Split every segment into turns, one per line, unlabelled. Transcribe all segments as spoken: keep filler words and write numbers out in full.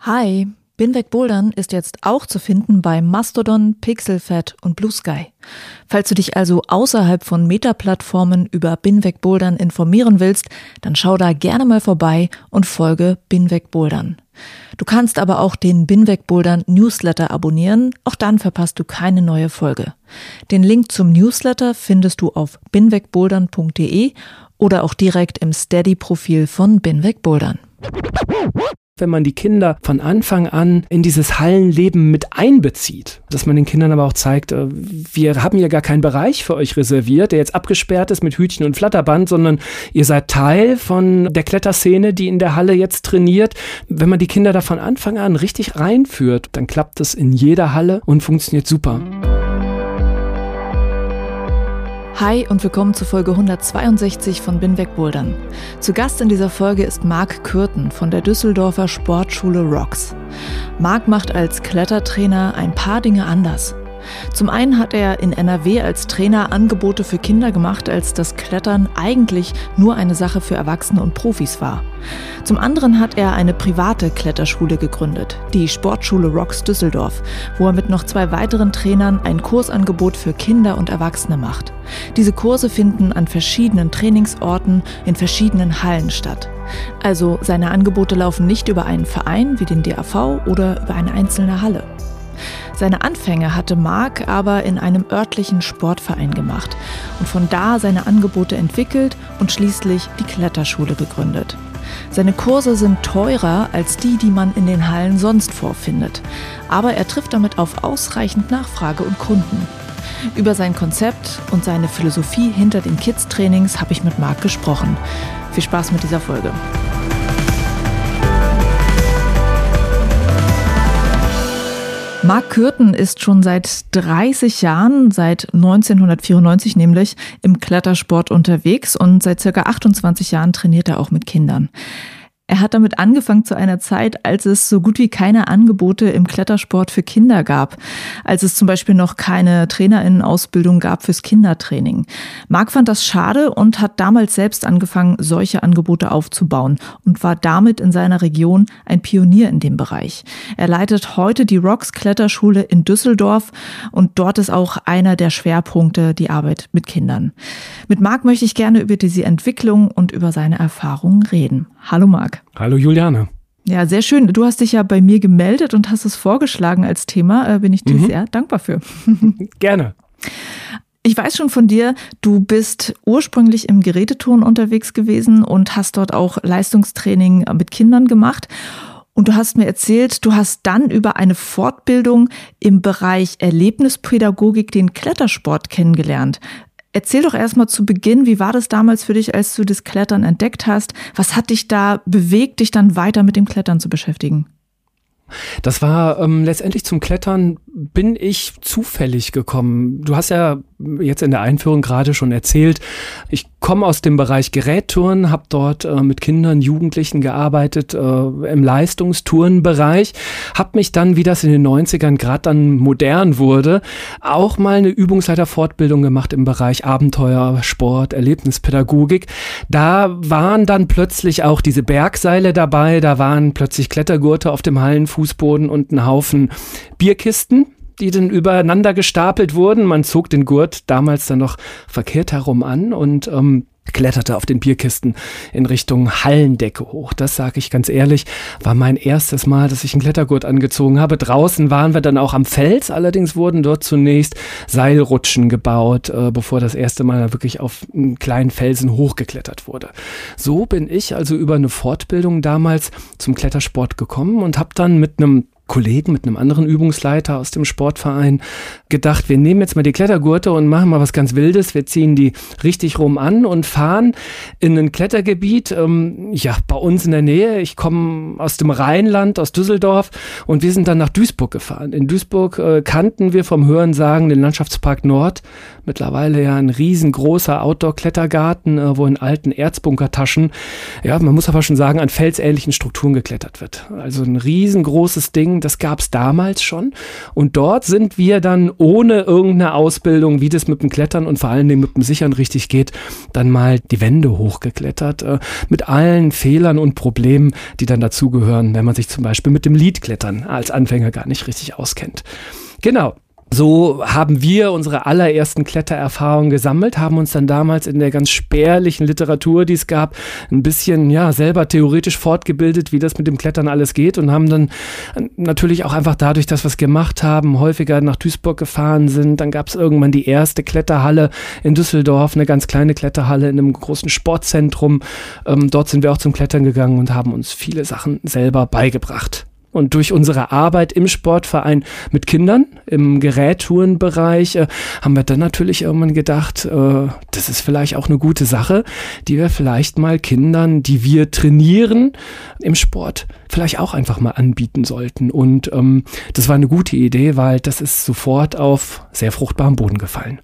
Hi, Binweg Bouldern ist jetzt auch zu finden bei Mastodon, Pixelfed und Blue Sky. Falls du dich also außerhalb von Meta-Plattformen über Binweg Bouldern informieren willst, dann schau da gerne mal vorbei und folge Binweg Bouldern. Du kannst aber auch den Binweg Bouldern Newsletter abonnieren, auch dann verpasst du keine neue Folge. Den Link zum Newsletter findest du auf binwegbouldern punkt de oder auch direkt im Steady-Profil von Binweg Bouldern.
Wenn man die Kinder von Anfang an in dieses Hallenleben mit einbezieht, dass man den Kindern aber auch zeigt, wir haben ja gar keinen Bereich für euch reserviert, der jetzt abgesperrt ist mit Hütchen und Flatterband, sondern ihr seid Teil von der Kletterszene, die in der Halle jetzt trainiert. Wenn man die Kinder da von Anfang an richtig reinführt, dann klappt das in jeder Halle und funktioniert super.
Hi und willkommen zu Folge hundertzweiundsechzig von Binweg Bouldern. Zu Gast in dieser Folge ist Marc Kürten von der Düsseldorfer Sportschule Rocks. Marc macht als Klettertrainer ein paar Dinge anders. Zum einen hat er in N R W als Trainer Angebote für Kinder gemacht, als das Klettern eigentlich nur eine Sache für Erwachsene und Profis war. Zum anderen hat er eine private Kletterschule gegründet, die Sportschule Rocks Düsseldorf, wo er mit noch zwei weiteren Trainern ein Kursangebot für Kinder und Erwachsene macht. Diese Kurse finden an verschiedenen Trainingsorten in verschiedenen Hallen statt. Also seine Angebote laufen nicht über einen Verein wie den D A V oder über eine einzelne Halle. Seine Anfänge hatte Marc aber in einem örtlichen Sportverein gemacht und von da seine Angebote entwickelt und schließlich die Kletterschule gegründet. Seine Kurse sind teurer als die, die man in den Hallen sonst vorfindet, aber er trifft damit auf ausreichend Nachfrage und Kunden. Über sein Konzept und seine Philosophie hinter den Kids-Trainings habe ich mit Marc gesprochen. Viel Spaß mit dieser Folge. Marc Kürten ist schon seit dreißig Jahren, seit neunzehnhundertvierundneunzig nämlich, im Klettersport unterwegs und seit circa achtundzwanzig Jahren trainiert er auch mit Kindern. Er hat damit angefangen zu einer Zeit, als es so gut wie keine Angebote im Klettersport für Kinder gab, als es zum Beispiel noch keine TrainerInnen-Ausbildung gab fürs Kindertraining. Marc fand das schade und hat damals selbst angefangen, solche Angebote aufzubauen und war damit in seiner Region ein Pionier in dem Bereich. Er leitet heute die Rocks Kletterschule in Düsseldorf und dort ist auch einer der Schwerpunkte die Arbeit mit Kindern. Mit Marc möchte ich gerne über diese Entwicklung und über seine Erfahrungen reden. Hallo Marc.
Hallo Juliane.
Ja, sehr schön. Du hast dich ja bei mir gemeldet und hast es vorgeschlagen als Thema. Äh, bin ich dir mhm. sehr dankbar für.
Gerne.
Ich weiß schon von dir, du bist ursprünglich im Geräteturnen unterwegs gewesen und hast dort auch Leistungstraining mit Kindern gemacht. Und du hast mir erzählt, du hast dann über eine Fortbildung im Bereich Erlebnispädagogik den Klettersport kennengelernt. Erzähl doch erstmal zu Beginn, wie war das damals für dich, als du das Klettern entdeckt hast? Was hat dich da bewegt, dich dann weiter mit dem Klettern zu beschäftigen?
Das war ähm, letztendlich zum Klettern bin ich zufällig gekommen. Du hast ja jetzt in der Einführung gerade schon erzählt, ich komme aus dem Bereich Gerätturnen, habe dort äh, mit Kindern, Jugendlichen gearbeitet äh, im Leistungsturnbereich, habe mich dann, wie das in den neunzigern gerade dann modern wurde, auch mal eine Übungsleiterfortbildung gemacht im Bereich Abenteuer, Sport, Erlebnispädagogik. Da waren dann plötzlich auch diese Bergseile dabei, da waren plötzlich Klettergurte auf dem Hallenfußboden und ein Haufen Bierkisten, die dann übereinander gestapelt wurden. Man zog den Gurt damals dann noch verkehrt herum an und ähm, kletterte auf den Bierkisten in Richtung Hallendecke hoch. Das sage ich ganz ehrlich, war mein erstes Mal, dass ich einen Klettergurt angezogen habe. Draußen waren wir dann auch am Fels, allerdings wurden dort zunächst Seilrutschen gebaut, äh, bevor das erste Mal wirklich auf einen kleinen Felsen hochgeklettert wurde. So bin ich also über eine Fortbildung damals zum Klettersport gekommen und habe dann mit einem Kollegen, mit einem anderen Übungsleiter aus dem Sportverein gedacht, wir nehmen jetzt mal die Klettergurte und machen mal was ganz Wildes. Wir ziehen die richtig rum an und fahren in ein Klettergebiet, ähm, ja, bei uns in der Nähe. Ich komme aus dem Rheinland, aus Düsseldorf und wir sind dann nach Duisburg gefahren. In Duisburg äh, kannten wir vom Hörensagen den Landschaftspark Nord. Mittlerweile ja ein riesengroßer Outdoor-Klettergarten, äh, wo in alten Erzbunkertaschen, ja, man muss aber schon sagen, an felsähnlichen Strukturen geklettert wird. Also ein riesengroßes Ding, Klettern, das gab es damals schon. Und dort sind wir dann ohne irgendeine Ausbildung, wie das mit dem Klettern und vor allen Dingen mit dem Sichern richtig geht, dann mal die Wände hochgeklettert, äh, mit allen Fehlern und Problemen, die dann dazugehören, wenn man sich zum Beispiel mit dem Leadklettern als Anfänger gar nicht richtig auskennt. Genau. So haben wir unsere allerersten Klettererfahrungen gesammelt, haben uns dann damals in der ganz spärlichen Literatur, die es gab, ein bisschen ja selber theoretisch fortgebildet, wie das mit dem Klettern alles geht und haben dann natürlich auch einfach dadurch, dass wir es gemacht haben, häufiger nach Duisburg gefahren sind. Dann gab es irgendwann die erste Kletterhalle in Düsseldorf, eine ganz kleine Kletterhalle in einem großen Sportzentrum. Ähm, dort sind wir auch zum Klettern gegangen und haben uns viele Sachen selber beigebracht. Und durch unsere Arbeit im Sportverein mit Kindern im Gerättourenbereich äh, haben wir dann natürlich irgendwann gedacht, äh, das ist vielleicht auch eine gute Sache, die wir vielleicht mal Kindern, die wir trainieren im Sport, vielleicht auch einfach mal anbieten sollten. Und ähm, das war eine gute Idee, weil das ist sofort auf sehr fruchtbaren Boden gefallen.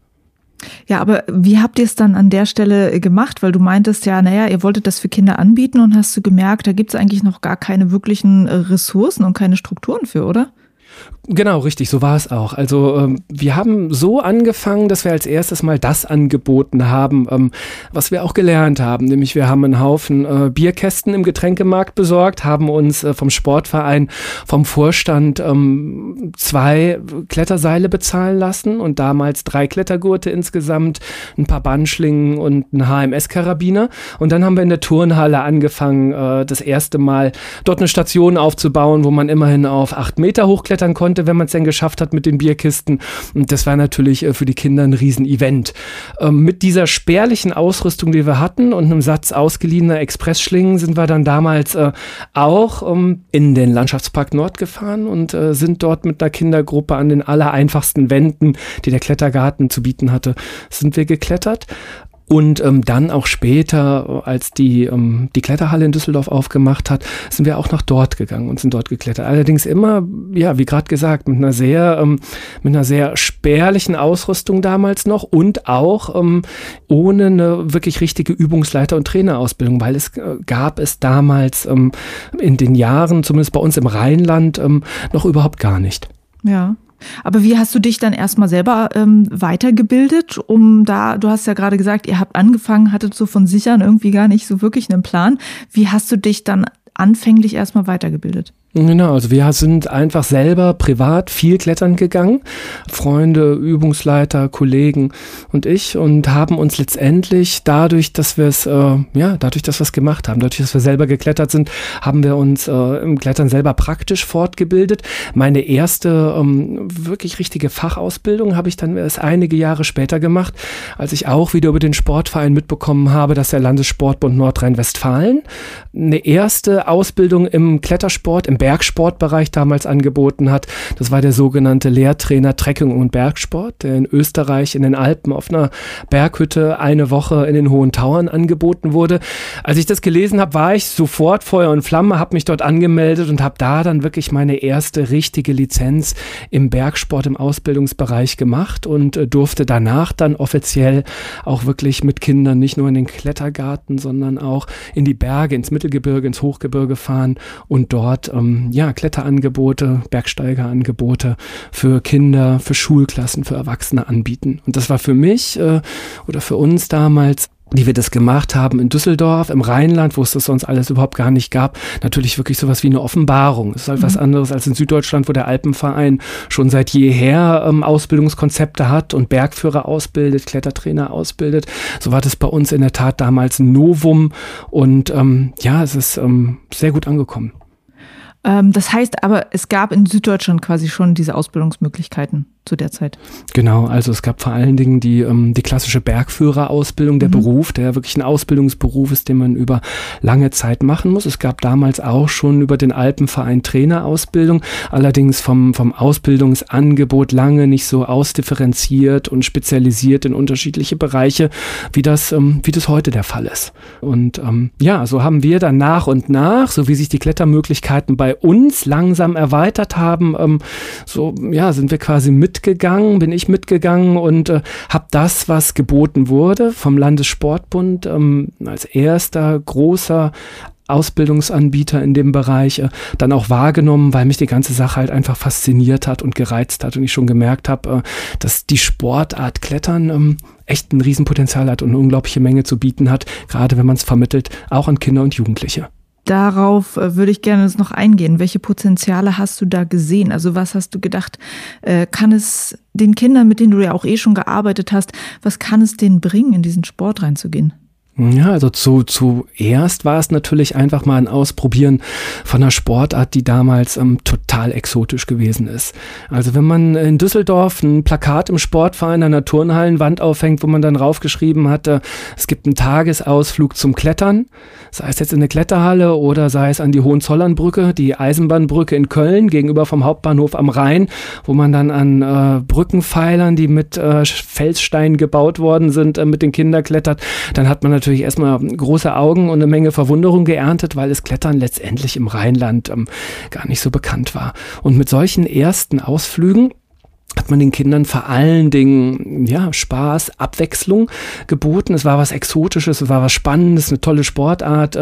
Ja, aber wie habt ihr es dann an der Stelle gemacht? Weil du meintest ja, naja, ihr wolltet das für Kinder anbieten und hast du gemerkt, da gibt es eigentlich noch gar keine wirklichen Ressourcen und keine Strukturen für, oder?
Genau, richtig, so war es auch. Also ähm, wir haben so angefangen, dass wir als erstes mal das angeboten haben, ähm, was wir auch gelernt haben. Nämlich wir haben einen Haufen äh, Bierkästen im Getränkemarkt besorgt, haben uns äh, vom Sportverein, vom Vorstand ähm, zwei Kletterseile bezahlen lassen und damals drei Klettergurte insgesamt, ein paar Bandschlingen und ein H M S-Karabiner. Und dann haben wir in der Turnhalle angefangen, äh, das erste Mal dort eine Station aufzubauen, wo man immerhin auf acht Meter hochklettern konnte, wenn man es denn geschafft hat mit den Bierkisten. Und das war natürlich äh, für die Kinder ein Riesen-Event. Ähm, mit dieser spärlichen Ausrüstung, die wir hatten und einem Satz ausgeliehener Expressschlingen sind wir dann damals äh, auch ähm, in den Landschaftspark Nord gefahren und äh, sind dort mit einer Kindergruppe an den allereinfachsten Wänden, die der Klettergarten zu bieten hatte, sind wir geklettert. Und ähm, dann auch später, als die ähm, die Kletterhalle in Düsseldorf aufgemacht hat, sind wir auch nach dort gegangen und sind dort geklettert. Allerdings immer, ja, wie gerade gesagt, mit einer sehr ähm, mit einer sehr spärlichen Ausrüstung damals noch und auch ähm, ohne eine wirklich richtige Übungsleiter- und Trainerausbildung, weil es äh, gab es damals ähm, in den Jahren, zumindest bei uns im Rheinland, ähm, noch überhaupt gar nicht.
Ja. Aber wie hast du dich dann erstmal selber ähm, weitergebildet, um da, du hast ja gerade gesagt, ihr habt angefangen, hattet so von Sichern irgendwie gar nicht so wirklich einen Plan. Wie hast du dich dann anfänglich erstmal weitergebildet?
Genau, also wir sind einfach selber privat viel klettern gegangen, Freunde, Übungsleiter, Kollegen und ich, und haben uns letztendlich dadurch, dass wir es, äh, ja, dadurch, dass wir es gemacht haben, dadurch, dass wir selber geklettert sind, haben wir uns äh, im Klettern selber praktisch fortgebildet. Meine erste ähm, wirklich richtige Fachausbildung habe ich dann erst einige Jahre später gemacht, als ich auch wieder über den Sportverein mitbekommen habe, dass der Landessportbund Nordrhein-Westfalen eine erste Ausbildung im Klettersport, im Bergsportbereich damals angeboten hat. Das war der sogenannte Lehrtrainer Trekking und Bergsport, der in Österreich in den Alpen auf einer Berghütte eine Woche in den Hohen Tauern angeboten wurde. Als ich das gelesen habe, war ich sofort Feuer und Flamme, habe mich dort angemeldet und habe da dann wirklich meine erste richtige Lizenz im Bergsport im Ausbildungsbereich gemacht und äh, durfte danach dann offiziell auch wirklich mit Kindern nicht nur in den Klettergarten, sondern auch in die Berge, ins Mittelgebirge, ins Hochgebirge fahren und dort ähm, ja, Kletterangebote, Bergsteigerangebote für Kinder, für Schulklassen, für Erwachsene anbieten. Und das war für mich äh, oder für uns damals, die wir das gemacht haben in Düsseldorf, im Rheinland, wo es das sonst alles überhaupt gar nicht gab, natürlich wirklich sowas wie eine Offenbarung. Es ist halt mhm. was anderes als in Süddeutschland, wo der Alpenverein schon seit jeher ähm, Ausbildungskonzepte hat und Bergführer ausbildet, Klettertrainer ausbildet. So war das bei uns in der Tat damals ein Novum und ähm, ja, es ist ähm, sehr gut angekommen.
Das heißt aber, es gab in Süddeutschland quasi schon diese Ausbildungsmöglichkeiten zu der Zeit.
Genau, also es gab vor allen Dingen die, ähm, die klassische Bergführerausbildung, der mhm. Beruf, der wirklich ein Ausbildungsberuf ist, den man über lange Zeit machen muss. Es gab damals auch schon über den Alpenverein Trainerausbildung, allerdings vom, vom Ausbildungsangebot lange nicht so ausdifferenziert und spezialisiert in unterschiedliche Bereiche, wie das, ähm, wie das heute der Fall ist. Und ähm, ja, so haben wir dann nach und nach, so wie sich die Klettermöglichkeiten bei uns langsam erweitert haben, ähm, so ja, sind wir quasi mitgegangen, bin ich mitgegangen und äh, habe das, was geboten wurde vom Landessportbund, ähm, als erster großer Ausbildungsanbieter in dem Bereich äh, dann auch wahrgenommen, weil mich die ganze Sache halt einfach fasziniert hat und gereizt hat und ich schon gemerkt habe, äh, dass die Sportart Klettern ähm, echt ein Riesenpotenzial hat und eine unglaubliche Menge zu bieten hat, gerade wenn man es vermittelt, auch an Kinder und Jugendliche.
Darauf äh, würde ich gerne noch eingehen. Welche Potenziale hast du da gesehen? Also was hast du gedacht, äh, kann es den Kindern, mit denen du ja auch eh schon gearbeitet hast, was kann es denen bringen, in diesen Sport reinzugehen?
Ja, also zu, zuerst war es natürlich einfach mal ein Ausprobieren von einer Sportart, die damals ähm, total exotisch gewesen ist. Also wenn man in Düsseldorf ein Plakat im Sportverein an der Turnhallenwand aufhängt, wo man dann raufgeschrieben hatte, es gibt einen Tagesausflug zum Klettern, sei es jetzt in eine Kletterhalle oder sei es an die Hohenzollernbrücke, die Eisenbahnbrücke in Köln gegenüber vom Hauptbahnhof am Rhein, wo man dann an äh, Brückenpfeilern, die mit äh, Felssteinen gebaut worden sind, äh, mit den Kindern klettert, dann hat man natürlich erstmal große Augen und eine Menge Verwunderung geerntet, weil das Klettern letztendlich im Rheinland ähm, gar nicht so bekannt war. Und mit solchen ersten Ausflügen hat man den Kindern vor allen Dingen ja, Spaß, Abwechslung geboten. Es war was Exotisches, es war was Spannendes, eine tolle Sportart.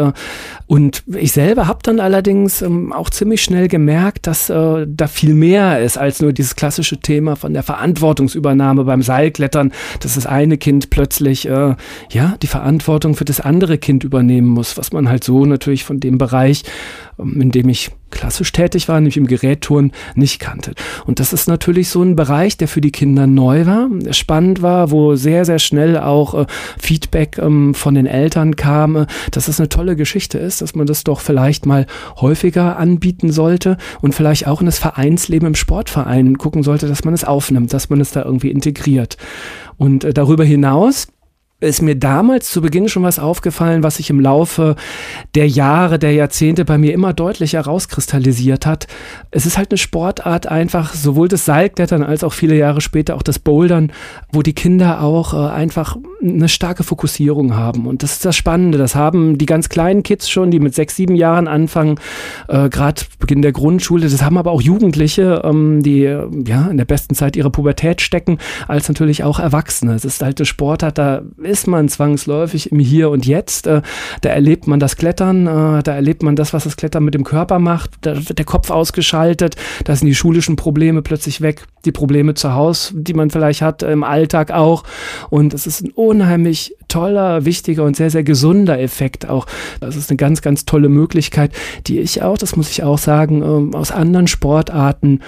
Und ich selber habe dann allerdings auch ziemlich schnell gemerkt, dass da viel mehr ist als nur dieses klassische Thema von der Verantwortungsübernahme beim Seilklettern, dass das eine Kind plötzlich ja, die Verantwortung für das andere Kind übernehmen muss, was man halt so natürlich von dem Bereich, in dem ich klassisch tätig war, nämlich im Gerätturnen, nicht kannte. Und das ist natürlich so ein Bereich, der für die Kinder neu war, spannend war, wo sehr, sehr schnell auch äh, Feedback ähm, von den Eltern kam, äh, dass es eine tolle Geschichte ist, dass man das doch vielleicht mal häufiger anbieten sollte und vielleicht auch in das Vereinsleben im Sportverein gucken sollte, dass man es aufnimmt, dass man es da irgendwie integriert. Und äh, darüber hinaus ist mir damals zu Beginn schon was aufgefallen, was sich im Laufe der Jahre, der Jahrzehnte bei mir immer deutlicher rauskristallisiert hat. Es ist halt eine Sportart einfach, sowohl das Seilklettern als auch viele Jahre später auch das Bouldern, wo die Kinder auch äh, einfach eine starke Fokussierung haben. Und das ist das Spannende. Das haben die ganz kleinen Kids schon, die mit sechs, sieben Jahren anfangen, äh, gerade Beginn der Grundschule. Das haben aber auch Jugendliche, ähm, die äh, ja in der besten Zeit ihrer Pubertät stecken, als natürlich auch Erwachsene. Es ist halt eine Sportart, da ist man zwangsläufig im Hier und Jetzt. Äh, da erlebt man das Klettern, äh, da erlebt man das, was das Klettern mit dem Körper macht. Da wird der Kopf ausgeschaltet, da sind die schulischen Probleme plötzlich weg, die Probleme zu Hause, die man vielleicht hat, im Alltag auch. Und es ist ein unheimlich toller, wichtiger und sehr, sehr gesunder Effekt auch. Das ist eine ganz, ganz tolle Möglichkeit, die ich auch, das muss ich auch sagen, äh, aus anderen Sportarten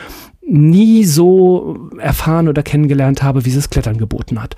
nie so erfahren oder kennengelernt habe, wie es das Klettern geboten hat.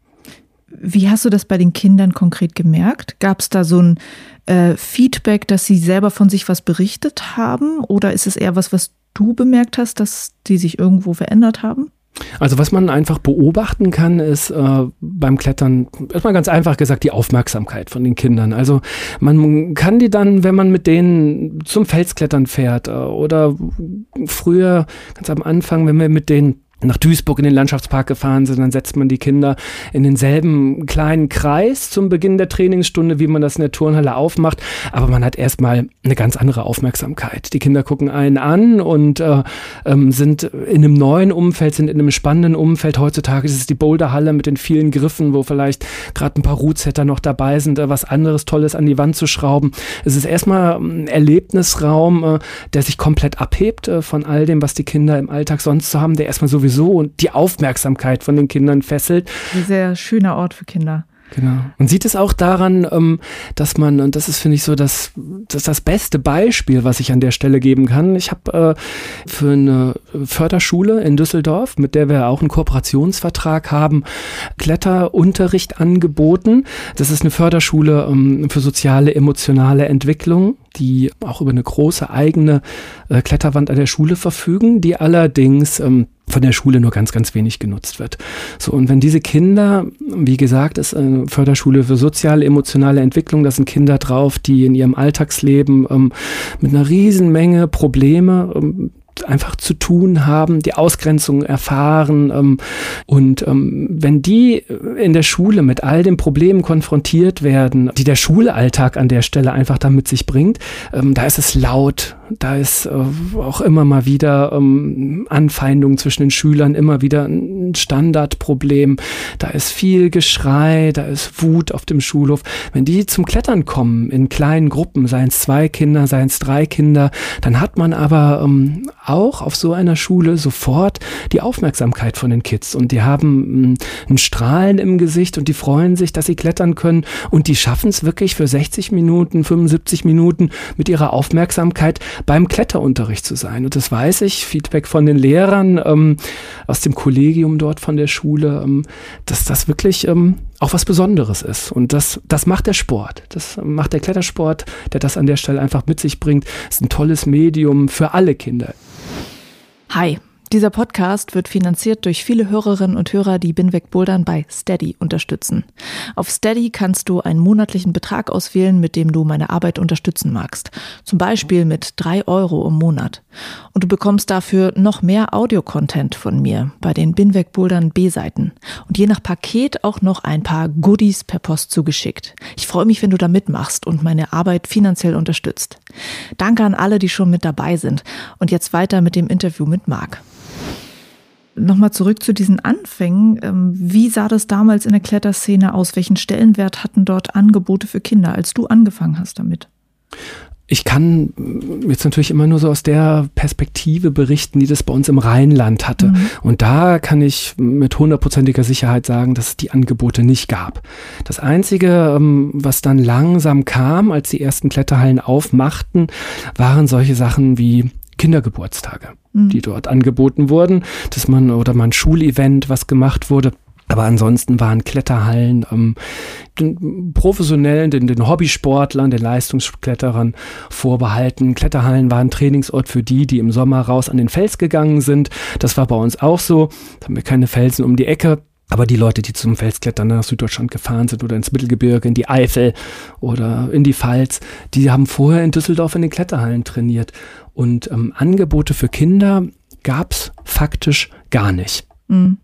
Wie hast du das bei den Kindern konkret gemerkt? Gab es da so ein äh, Feedback, dass sie selber von sich was berichtet haben? Oder ist es eher was, was du bemerkt hast, dass die sich irgendwo verändert haben?
Also was man einfach beobachten kann, ist äh, beim Klettern, erstmal ganz einfach gesagt, die Aufmerksamkeit von den Kindern. Also man kann die dann, wenn man mit denen zum Felsklettern fährt äh, oder früher, ganz am Anfang, wenn wir mit denen nach Duisburg in den Landschaftspark gefahren sind, dann setzt man die Kinder in denselben kleinen Kreis zum Beginn der Trainingsstunde, wie man das in der Turnhalle aufmacht. Aber man hat erstmal eine ganz andere Aufmerksamkeit. Die Kinder gucken einen an und äh, ähm, sind in einem neuen Umfeld, sind in einem spannenden Umfeld. Heutzutage ist es die Boulderhalle mit den vielen Griffen, wo vielleicht gerade ein paar Rootsetter noch dabei sind, äh, was anderes Tolles an die Wand zu schrauben. Es ist erstmal ein Erlebnisraum, äh, der sich komplett abhebt äh, von all dem, was die Kinder im Alltag sonst so haben, der erstmal sowieso so und die Aufmerksamkeit von den Kindern fesselt.
Ein sehr schöner Ort für Kinder.
Genau. Man sieht es auch daran, dass man, und das ist, finde ich, so das, das, das beste Beispiel, was ich an der Stelle geben kann. Ich habe äh, für eine Förderschule in Düsseldorf, mit der wir auch einen Kooperationsvertrag haben, Kletterunterricht angeboten. Das ist eine Förderschule ähm, für soziale, emotionale Entwicklung, die auch über eine große eigene äh, Kletterwand an der Schule verfügen, die allerdings ähm, von der Schule nur ganz, ganz wenig genutzt wird. So, und wenn diese Kinder, wie gesagt, ist eine Förderschule für soziale, emotionale Entwicklung, da sind Kinder drauf, die in ihrem Alltagsleben ähm, mit einer riesen Menge Probleme ähm, einfach zu tun haben, die Ausgrenzung erfahren ähm, und ähm, wenn die in der Schule mit all den Problemen konfrontiert werden, die der Schulalltag an der Stelle einfach da mit sich bringt, ähm, da ist es laut, Da ist äh, auch immer mal wieder ähm, Anfeindungen zwischen den Schülern, immer wieder ein Standardproblem. Da ist viel Geschrei, da ist Wut auf dem Schulhof. Wenn die zum Klettern kommen, in kleinen Gruppen, seien es zwei Kinder, seien es drei Kinder, dann hat man aber ähm, auch auf so einer Schule sofort die Aufmerksamkeit von den Kids. Und die haben äh, ein Strahlen im Gesicht und die freuen sich, dass sie klettern können. Und die schaffen es wirklich für sechzig Minuten, fünfundsiebzig Minuten mit ihrer Aufmerksamkeit beim Kletterunterricht zu sein. Und das weiß ich, Feedback von den Lehrern ähm, aus dem Kollegium dort von der Schule, ähm, dass das wirklich ähm, auch was Besonderes ist. Und das, das macht der Sport. Das macht der Klettersport, der das an der Stelle einfach mit sich bringt. Ist ein tolles Medium für alle Kinder.
Hi. Dieser Podcast wird finanziert durch viele Hörerinnen und Hörer, die Binweg Bouldern bei Steady unterstützen. Auf Steady kannst du einen monatlichen Betrag auswählen, mit dem du meine Arbeit unterstützen magst. Zum Beispiel mit drei Euro im Monat. Und du bekommst dafür noch mehr Audio-Content von mir bei den Binweg Bouldern B-Seiten. Und je nach Paket auch noch ein paar Goodies per Post zugeschickt. Ich freue mich, wenn du da mitmachst und meine Arbeit finanziell unterstützt. Danke an alle, die schon mit dabei sind. Und jetzt weiter mit dem Interview mit Marc. Nochmal zurück zu diesen Anfängen. Wie sah das damals in der Kletterszene aus? Welchen Stellenwert hatten dort Angebote für Kinder, als du angefangen hast damit?
Ich kann jetzt natürlich immer nur so aus der Perspektive berichten, die das bei uns im Rheinland hatte. Mhm. Und da kann ich mit hundertprozentiger Sicherheit sagen, dass es die Angebote nicht gab. Das Einzige, was dann langsam kam, als die ersten Kletterhallen aufmachten, waren solche Sachen wie Kindergeburtstage, mhm. die dort angeboten wurden, dass man oder mal ein Schulevent, was gemacht wurde. Aber ansonsten waren Kletterhallen ähm, den Professionellen, den, den Hobbysportlern, den Leistungskletterern vorbehalten. Kletterhallen waren Trainingsort für die, die im Sommer raus an den Fels gegangen sind. Das war bei uns auch so. Da haben wir keine Felsen um die Ecke. Aber die Leute, die zum Felsklettern nach Süddeutschland gefahren sind oder ins Mittelgebirge, in die Eifel oder in die Pfalz, die haben vorher in Düsseldorf in den Kletterhallen trainiert. Und ähm, Angebote für Kinder gab es faktisch gar nicht.
Mhm.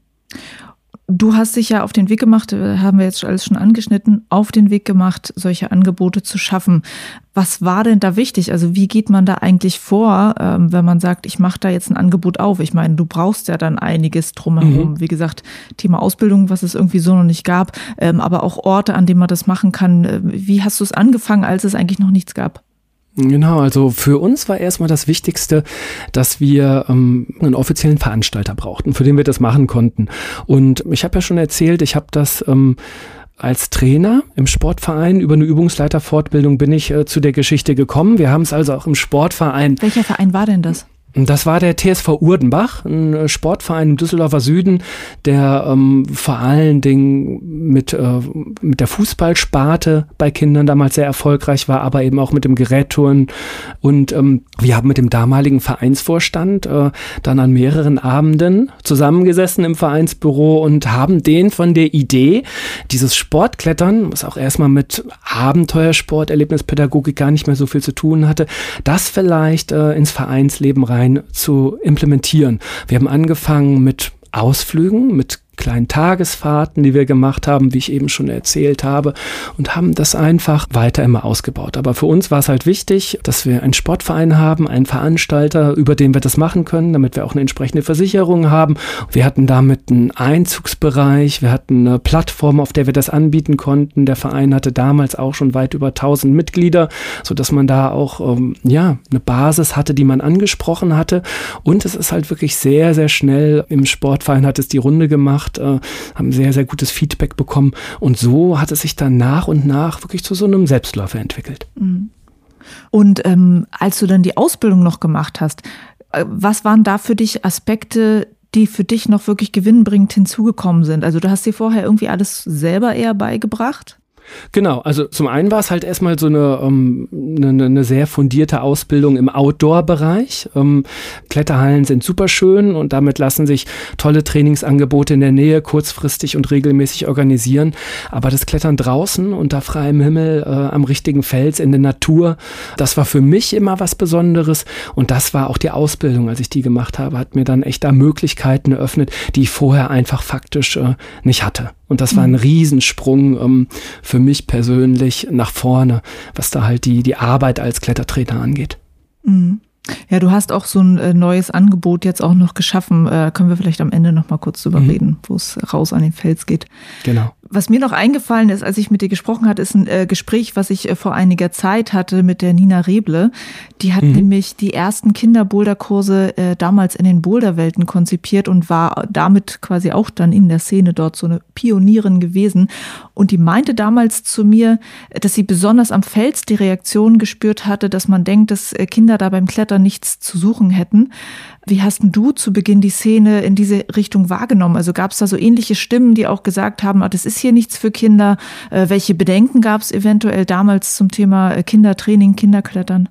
Du hast dich ja auf den Weg gemacht, haben wir jetzt alles schon angeschnitten, auf den Weg gemacht, solche Angebote zu schaffen. Was war denn da wichtig? Also wie geht man da eigentlich vor, wenn man sagt, ich mache da jetzt ein Angebot auf? Ich meine, du brauchst ja dann einiges drumherum. Mhm. Wie gesagt, Thema Ausbildung, was es irgendwie so noch nicht gab, aber auch Orte, an denen man das machen kann. Wie hast du es angefangen, als es eigentlich noch nichts gab?
Genau, also für uns war erstmal das Wichtigste, dass wir ähm, einen offiziellen Veranstalter brauchten, für den wir das machen konnten. Und ich habe ja schon erzählt, ich habe das ähm, als Trainer im Sportverein über eine Übungsleiterfortbildung bin ich äh, zu der Geschichte gekommen. Wir haben es also auch im Sportverein.
Welcher Verein war denn das?
Das war der T S V Urdenbach, ein Sportverein im Düsseldorfer Süden, der ähm, vor allen Dingen mit, äh, mit der Fußballsparte bei Kindern damals sehr erfolgreich war, aber eben auch mit dem Gerätturnen. Und ähm, wir haben mit dem damaligen Vereinsvorstand äh, dann an mehreren Abenden zusammengesessen im Vereinsbüro und haben den von der Idee, dieses Sportklettern, was auch erstmal mit Abenteuersport, Erlebnispädagogik gar nicht mehr so viel zu tun hatte, das vielleicht äh, ins Vereinsleben rein zu implementieren. Wir haben angefangen mit Ausflügen, mit kleinen Tagesfahrten, die wir gemacht haben, wie ich eben schon erzählt habe, und haben das einfach weiter immer ausgebaut. Aber für uns war es halt wichtig, dass wir einen Sportverein haben, einen Veranstalter, über den wir das machen können, damit wir auch eine entsprechende Versicherung haben. Wir hatten damit einen Einzugsbereich, wir hatten eine Plattform, auf der wir das anbieten konnten. Der Verein hatte damals auch schon weit über tausend Mitglieder, sodass man da auch ähm, ja eine Basis hatte, die man angesprochen hatte. Und es ist halt wirklich sehr, sehr schnell, im Sportverein hat es die Runde gemacht, Äh, haben sehr, sehr gutes Feedback bekommen. Und so hat es sich dann nach und nach wirklich zu so einem Selbstläufer entwickelt.
Und ähm, als du dann die Ausbildung noch gemacht hast, äh, was waren da für dich Aspekte, die für dich noch wirklich gewinnbringend hinzugekommen sind? Also du hast dir vorher irgendwie alles selber eher beigebracht?
Genau, also zum einen war es halt erstmal so eine, ähm, eine, eine sehr fundierte Ausbildung im Outdoor-Bereich. Ähm, Kletterhallen sind super schön und damit lassen sich tolle Trainingsangebote in der Nähe kurzfristig und regelmäßig organisieren. Aber das Klettern draußen unter freiem Himmel, äh, am richtigen Fels, in der Natur, das war für mich immer was Besonderes. Und das war auch die Ausbildung, als ich die gemacht habe, hat mir dann echt da Möglichkeiten eröffnet, die ich vorher einfach faktisch äh, nicht hatte. Und das war ein Riesensprung ähm, für mich persönlich nach vorne, was da halt die, die Arbeit als Klettertrainer angeht.
Mhm. Ja, du hast auch so ein äh, neues Angebot jetzt auch noch geschaffen. Äh, können wir vielleicht am Ende noch mal kurz drüber mhm. reden, wo es raus an den Fels geht.
Genau.
Was mir noch eingefallen ist, als ich mit dir gesprochen hatte, ist ein äh, Gespräch, was ich äh, vor einiger Zeit hatte mit der Nina Reble. Die hat mhm. nämlich die ersten Kinder-Boulder-Kurse äh, damals in den Boulderwelten konzipiert und war damit quasi auch dann in der Szene dort so eine Pionierin gewesen. Und die meinte damals zu mir, dass sie besonders am Fels die Reaktion gespürt hatte, dass man denkt, dass äh, Kinder da beim Klettern nichts zu suchen hätten. Wie hast denn du zu Beginn die Szene in diese Richtung wahrgenommen? Also gab es da so ähnliche Stimmen, die auch gesagt haben, ah, das ist hier nichts für Kinder? Äh, welche Bedenken gab es eventuell damals zum Thema äh, Kindertraining, Kinderklettern?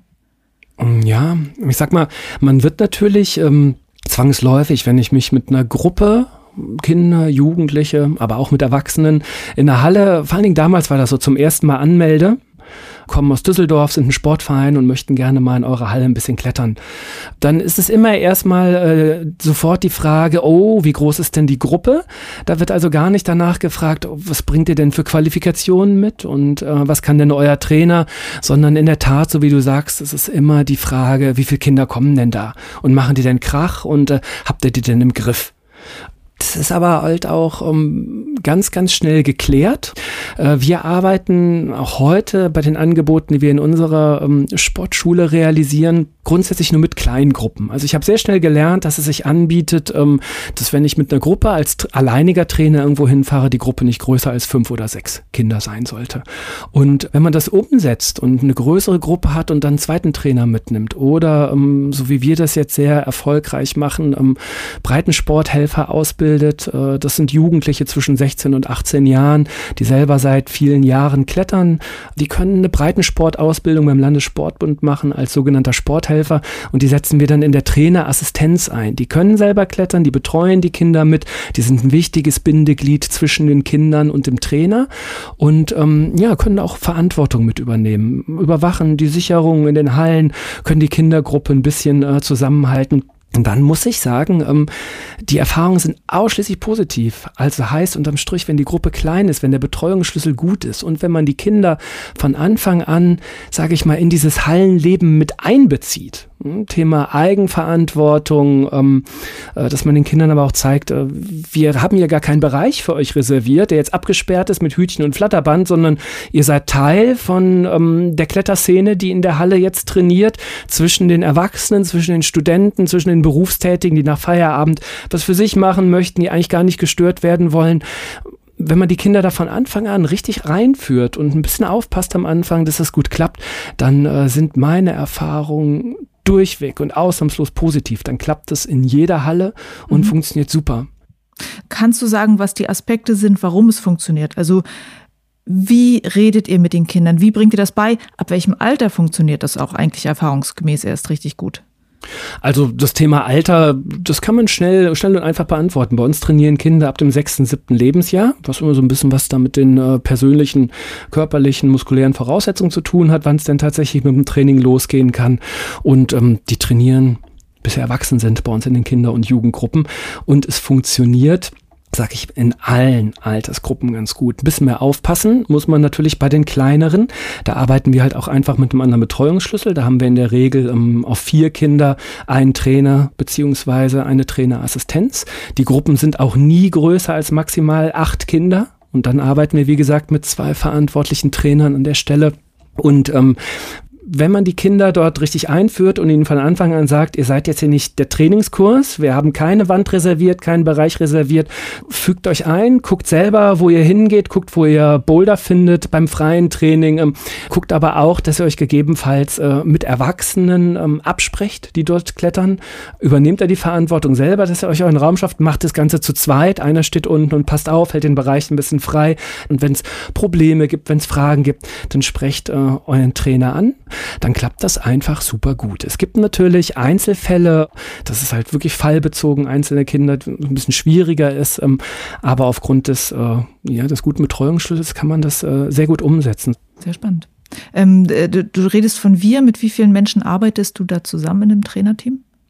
Ja, ich sag mal, man wird natürlich ähm, zwangsläufig, wenn ich mich mit einer Gruppe Kinder, Jugendliche, aber auch mit Erwachsenen in der Halle, vor allen Dingen damals war das so, zum ersten Mal anmelde, kommen aus Düsseldorf, sind ein Sportverein und möchten gerne mal in eurer Halle ein bisschen klettern. Dann ist es immer erstmal äh, sofort die Frage, oh, wie groß ist denn die Gruppe? Da wird also gar nicht danach gefragt, oh, was bringt ihr denn für Qualifikationen mit und äh, was kann denn euer Trainer? Sondern in der Tat, so wie du sagst, es ist immer die Frage, wie viele Kinder kommen denn da? Und machen die denn Krach und äh, habt ihr die denn im Griff? Das ist aber halt auch um, ganz, ganz schnell geklärt. Äh, wir arbeiten auch heute bei den Angeboten, die wir in unserer um, Sportschule realisieren, grundsätzlich nur mit kleinen Gruppen. Also ich habe sehr schnell gelernt, dass es sich anbietet, um, dass wenn ich mit einer Gruppe als t- alleiniger Trainer irgendwo hinfahre, die Gruppe nicht größer als fünf oder sechs Kinder sein sollte. Und wenn man das umsetzt und eine größere Gruppe hat und dann einen zweiten Trainer mitnimmt oder, um, so wie wir das jetzt sehr erfolgreich machen, um, Breitensporthelfer ausbilden, das sind Jugendliche zwischen sechzehn und achtzehn Jahren, die selber seit vielen Jahren klettern. Die können eine Breitensportausbildung beim Landessportbund machen als sogenannter Sporthelfer und die setzen wir dann in der Trainerassistenz ein. Die können selber klettern, die betreuen die Kinder mit, die sind ein wichtiges Bindeglied zwischen den Kindern und dem Trainer und ähm, ja, können auch Verantwortung mit übernehmen, überwachen die Sicherungen in den Hallen, können die Kindergruppe ein bisschen äh, zusammenhalten. Und dann muss ich sagen, ähm, die Erfahrungen sind ausschließlich positiv. Also heißt unterm Strich, wenn die Gruppe klein ist, wenn der Betreuungsschlüssel gut ist und wenn man die Kinder von Anfang an, sage ich mal, in dieses Hallenleben mit einbezieht. Thema Eigenverantwortung, ähm, äh, dass man den Kindern aber auch zeigt, äh, wir haben hier gar keinen Bereich für euch reserviert, der jetzt abgesperrt ist mit Hütchen und Flatterband, sondern ihr seid Teil von ähm, der Kletterszene, die in der Halle jetzt trainiert, zwischen den Erwachsenen, zwischen den Studenten, zwischen den Berufstätigen, die nach Feierabend was für sich machen möchten, die eigentlich gar nicht gestört werden wollen. Wenn man die Kinder da von Anfang an richtig reinführt und ein bisschen aufpasst am Anfang, dass das gut klappt, dann äh, sind meine Erfahrungen durchweg und ausnahmslos positiv. Dann klappt das in jeder Halle und mhm. funktioniert super.
Kannst du sagen, was die Aspekte sind, warum es funktioniert? Also wie redet ihr mit den Kindern? Wie bringt ihr das bei? Ab welchem Alter funktioniert das auch eigentlich erfahrungsgemäß erst richtig gut?
Also das Thema Alter, das kann man schnell, schnell und einfach beantworten. Bei uns trainieren Kinder ab dem sechsten, siebten Lebensjahr, was immer so ein bisschen was da mit den äh, persönlichen, körperlichen, muskulären Voraussetzungen zu tun hat, wann es denn tatsächlich mit dem Training losgehen kann. Und ähm, die trainieren, bis sie erwachsen sind, bei uns in den Kinder- und Jugendgruppen. Und es funktioniert, sag ich, in allen Altersgruppen ganz gut. Ein bisschen mehr aufpassen muss man natürlich bei den kleineren. Da arbeiten wir halt auch einfach mit einem anderen Betreuungsschlüssel. Da haben wir in der Regel um, auf vier Kinder einen Trainer beziehungsweise eine Trainerassistenz. Die Gruppen sind auch nie größer als maximal acht Kinder. Und dann arbeiten wir, wie gesagt, mit zwei verantwortlichen Trainern an der Stelle. Und ähm, wenn man die Kinder dort richtig einführt und ihnen von Anfang an sagt, ihr seid jetzt hier nicht der Trainingskurs, wir haben keine Wand reserviert, keinen Bereich reserviert, fügt euch ein, guckt selber, wo ihr hingeht, guckt, wo ihr Boulder findet beim freien Training, ähm, guckt aber auch, dass ihr euch gegebenenfalls äh, mit Erwachsenen ähm, absprecht, die dort klettern, übernehmt ihr die Verantwortung selber, dass ihr euch euren Raum schafft, macht das Ganze zu zweit, einer steht unten und passt auf, hält den Bereich ein bisschen frei und wenn es Probleme gibt, wenn es Fragen gibt, dann sprecht äh, euren Trainer an. Dann klappt das einfach super gut. Es gibt natürlich Einzelfälle, das ist halt wirklich fallbezogen, einzelne Kinder, ein bisschen schwieriger ist, ähm, aber aufgrund des, äh, ja, des guten Betreuungsschlüssels kann man das äh, sehr gut umsetzen.
Sehr spannend. Ähm, du, du redest von wir, mit wie vielen Menschen arbeitest du da zusammen in einem Trainerteam?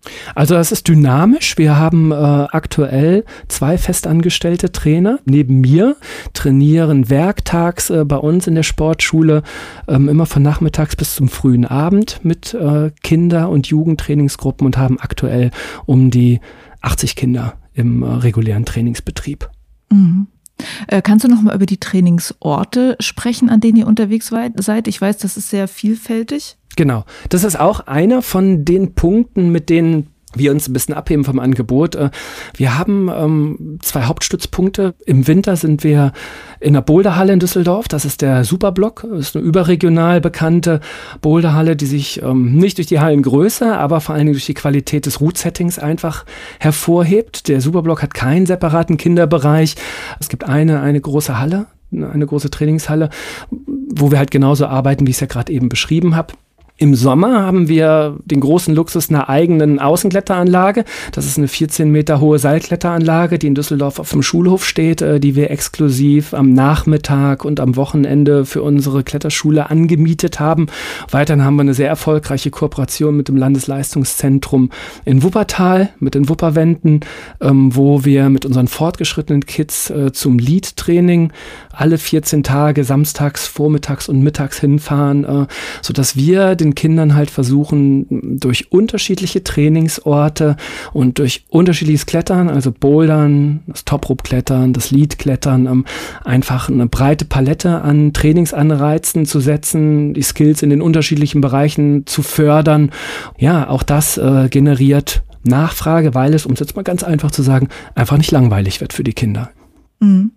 Also das ist dynamisch. Wir haben äh, aktuell zwei festangestellte Trainer. Neben mir trainieren werktags äh, bei uns in der Sportschule ähm, immer von nachmittags bis zum frühen Abend mit äh, Kinder- und Jugendtrainingsgruppen und haben aktuell um die achtzig Kinder im äh, regulären Trainingsbetrieb.
Mhm. Äh, kannst du noch mal über die Trainingsorte sprechen, an denen ihr unterwegs seid? Ich weiß, das ist sehr vielfältig.
Genau, das ist auch einer von den Punkten, mit denen wir uns ein bisschen abheben vom Angebot. Wir haben ähm, zwei Hauptstützpunkte. Im Winter sind wir in der Boulderhalle in Düsseldorf. Das ist der Superblock. Das ist eine überregional bekannte Boulderhalle, die sich ähm, nicht durch die Hallengröße, aber vor allen Dingen durch die Qualität des Route-Settings einfach hervorhebt. Der Superblock hat keinen separaten Kinderbereich. Es gibt eine, eine große Halle, eine große Trainingshalle, wo wir halt genauso arbeiten, wie ich es ja gerade eben beschrieben habe. Im Sommer haben wir den großen Luxus einer eigenen Außenkletteranlage. Das ist eine vierzehn Meter hohe Seilkletteranlage, die in Düsseldorf auf dem Schulhof steht, die wir exklusiv am Nachmittag und am Wochenende für unsere Kletterschule angemietet haben. Weiterhin haben wir eine sehr erfolgreiche Kooperation mit dem Landesleistungszentrum in Wuppertal, mit den Wupperwänden, wo wir mit unseren fortgeschrittenen Kids zum Lead-Training alle vierzehn Tage samstags, vormittags und mittags hinfahren, sodass wir den Kindern halt versuchen, durch unterschiedliche Trainingsorte und durch unterschiedliches Klettern, also Bouldern, das Top-Rope-Klettern, das Lead-Klettern, einfach eine breite Palette an Trainingsanreizen zu setzen, die Skills in den unterschiedlichen Bereichen zu fördern. Ja, auch das äh, generiert Nachfrage, weil es, um es jetzt mal ganz einfach zu sagen, einfach nicht langweilig wird für die Kinder.
Mhm.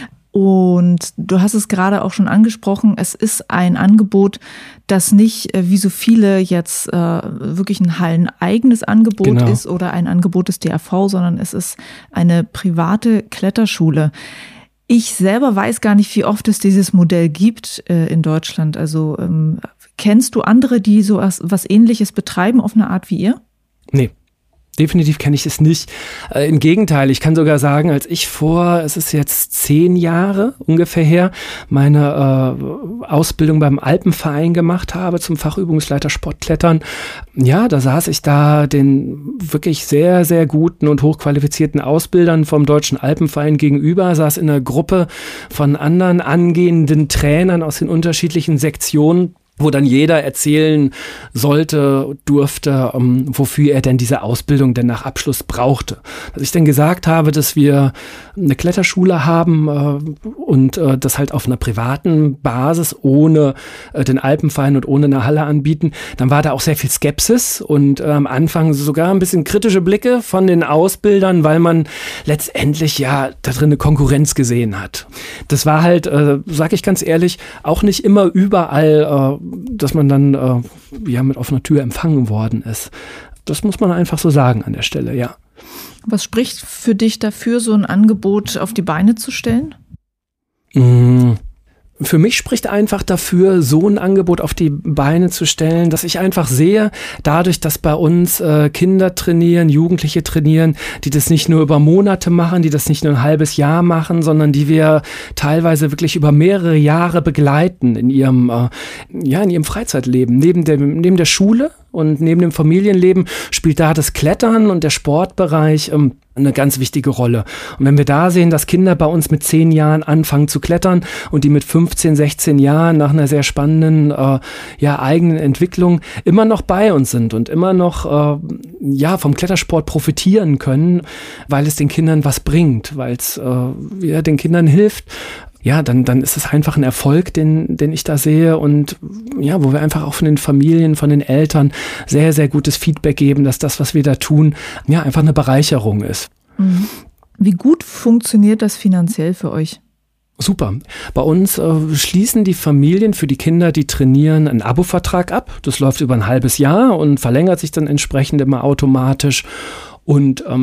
Und du hast es gerade auch schon angesprochen, es ist ein Angebot, das nicht wie so viele jetzt äh, wirklich ein halleneigenes Angebot genau. ist oder ein Angebot des D R V, sondern es ist eine private Kletterschule. Ich selber weiß gar nicht, wie oft es dieses Modell gibt äh, in Deutschland. Also ähm, kennst du andere, die so was, was Ähnliches betreiben auf eine Art wie ihr?
Nee. Definitiv kenne ich es nicht. Äh, Im Gegenteil, ich kann sogar sagen, als ich vor, es ist jetzt zehn Jahre ungefähr her, meine äh, Ausbildung beim Alpenverein gemacht habe zum Fachübungsleiter Sportklettern, ja, da saß ich da den wirklich sehr, sehr guten und hochqualifizierten Ausbildern vom Deutschen Alpenverein gegenüber, saß in einer Gruppe von anderen angehenden Trainern aus den unterschiedlichen Sektionen, wo dann jeder erzählen sollte, durfte, um, wofür er denn diese Ausbildung denn nach Abschluss brauchte. Als ich dann gesagt habe, dass wir eine Kletterschule haben äh, und äh, das halt auf einer privaten Basis ohne äh, den Alpenverein und ohne eine Halle anbieten, dann war da auch sehr viel Skepsis und äh, am Anfang sogar ein bisschen kritische Blicke von den Ausbildern, weil man letztendlich ja da drin eine Konkurrenz gesehen hat. Das war halt, äh, sag ich ganz ehrlich, auch nicht immer überall äh, dass man dann äh, ja mit offener Tür empfangen worden ist. Das muss man einfach so sagen an der Stelle, ja.
Was spricht für dich dafür, so ein Angebot auf die Beine zu stellen?
Mmh. Für mich spricht einfach dafür, so ein Angebot auf die Beine zu stellen, dass ich einfach sehe, dadurch, dass bei uns äh, Kinder trainieren, Jugendliche trainieren, die das nicht nur über Monate machen, die das nicht nur ein halbes Jahr machen, sondern die wir teilweise wirklich über mehrere Jahre begleiten in ihrem, äh, ja, in ihrem Freizeitleben. Neben der, neben der Schule und neben dem Familienleben spielt da das Klettern und der Sportbereich ähm, eine ganz wichtige Rolle. Und wenn wir da sehen, dass Kinder bei uns mit zehn Jahren anfangen zu klettern und die mit fünfzehn, sechzehn Jahren nach einer sehr spannenden, äh, ja, eigenen Entwicklung immer noch bei uns sind und immer noch, äh, ja, vom Klettersport profitieren können, weil es den Kindern was bringt, weil es, äh, ja, den Kindern hilft, ja, dann, dann ist es einfach ein Erfolg, den, den ich da sehe und ja, wo wir einfach auch von den Familien, von den Eltern sehr, sehr gutes Feedback geben, dass das, was wir da tun, ja, einfach eine Bereicherung ist.
Wie gut funktioniert das finanziell für euch?
Super. Bei uns äh, schließen die Familien für die Kinder, die trainieren, einen Abo-Vertrag ab. Das läuft über ein halbes Jahr und verlängert sich dann entsprechend immer automatisch und ähm,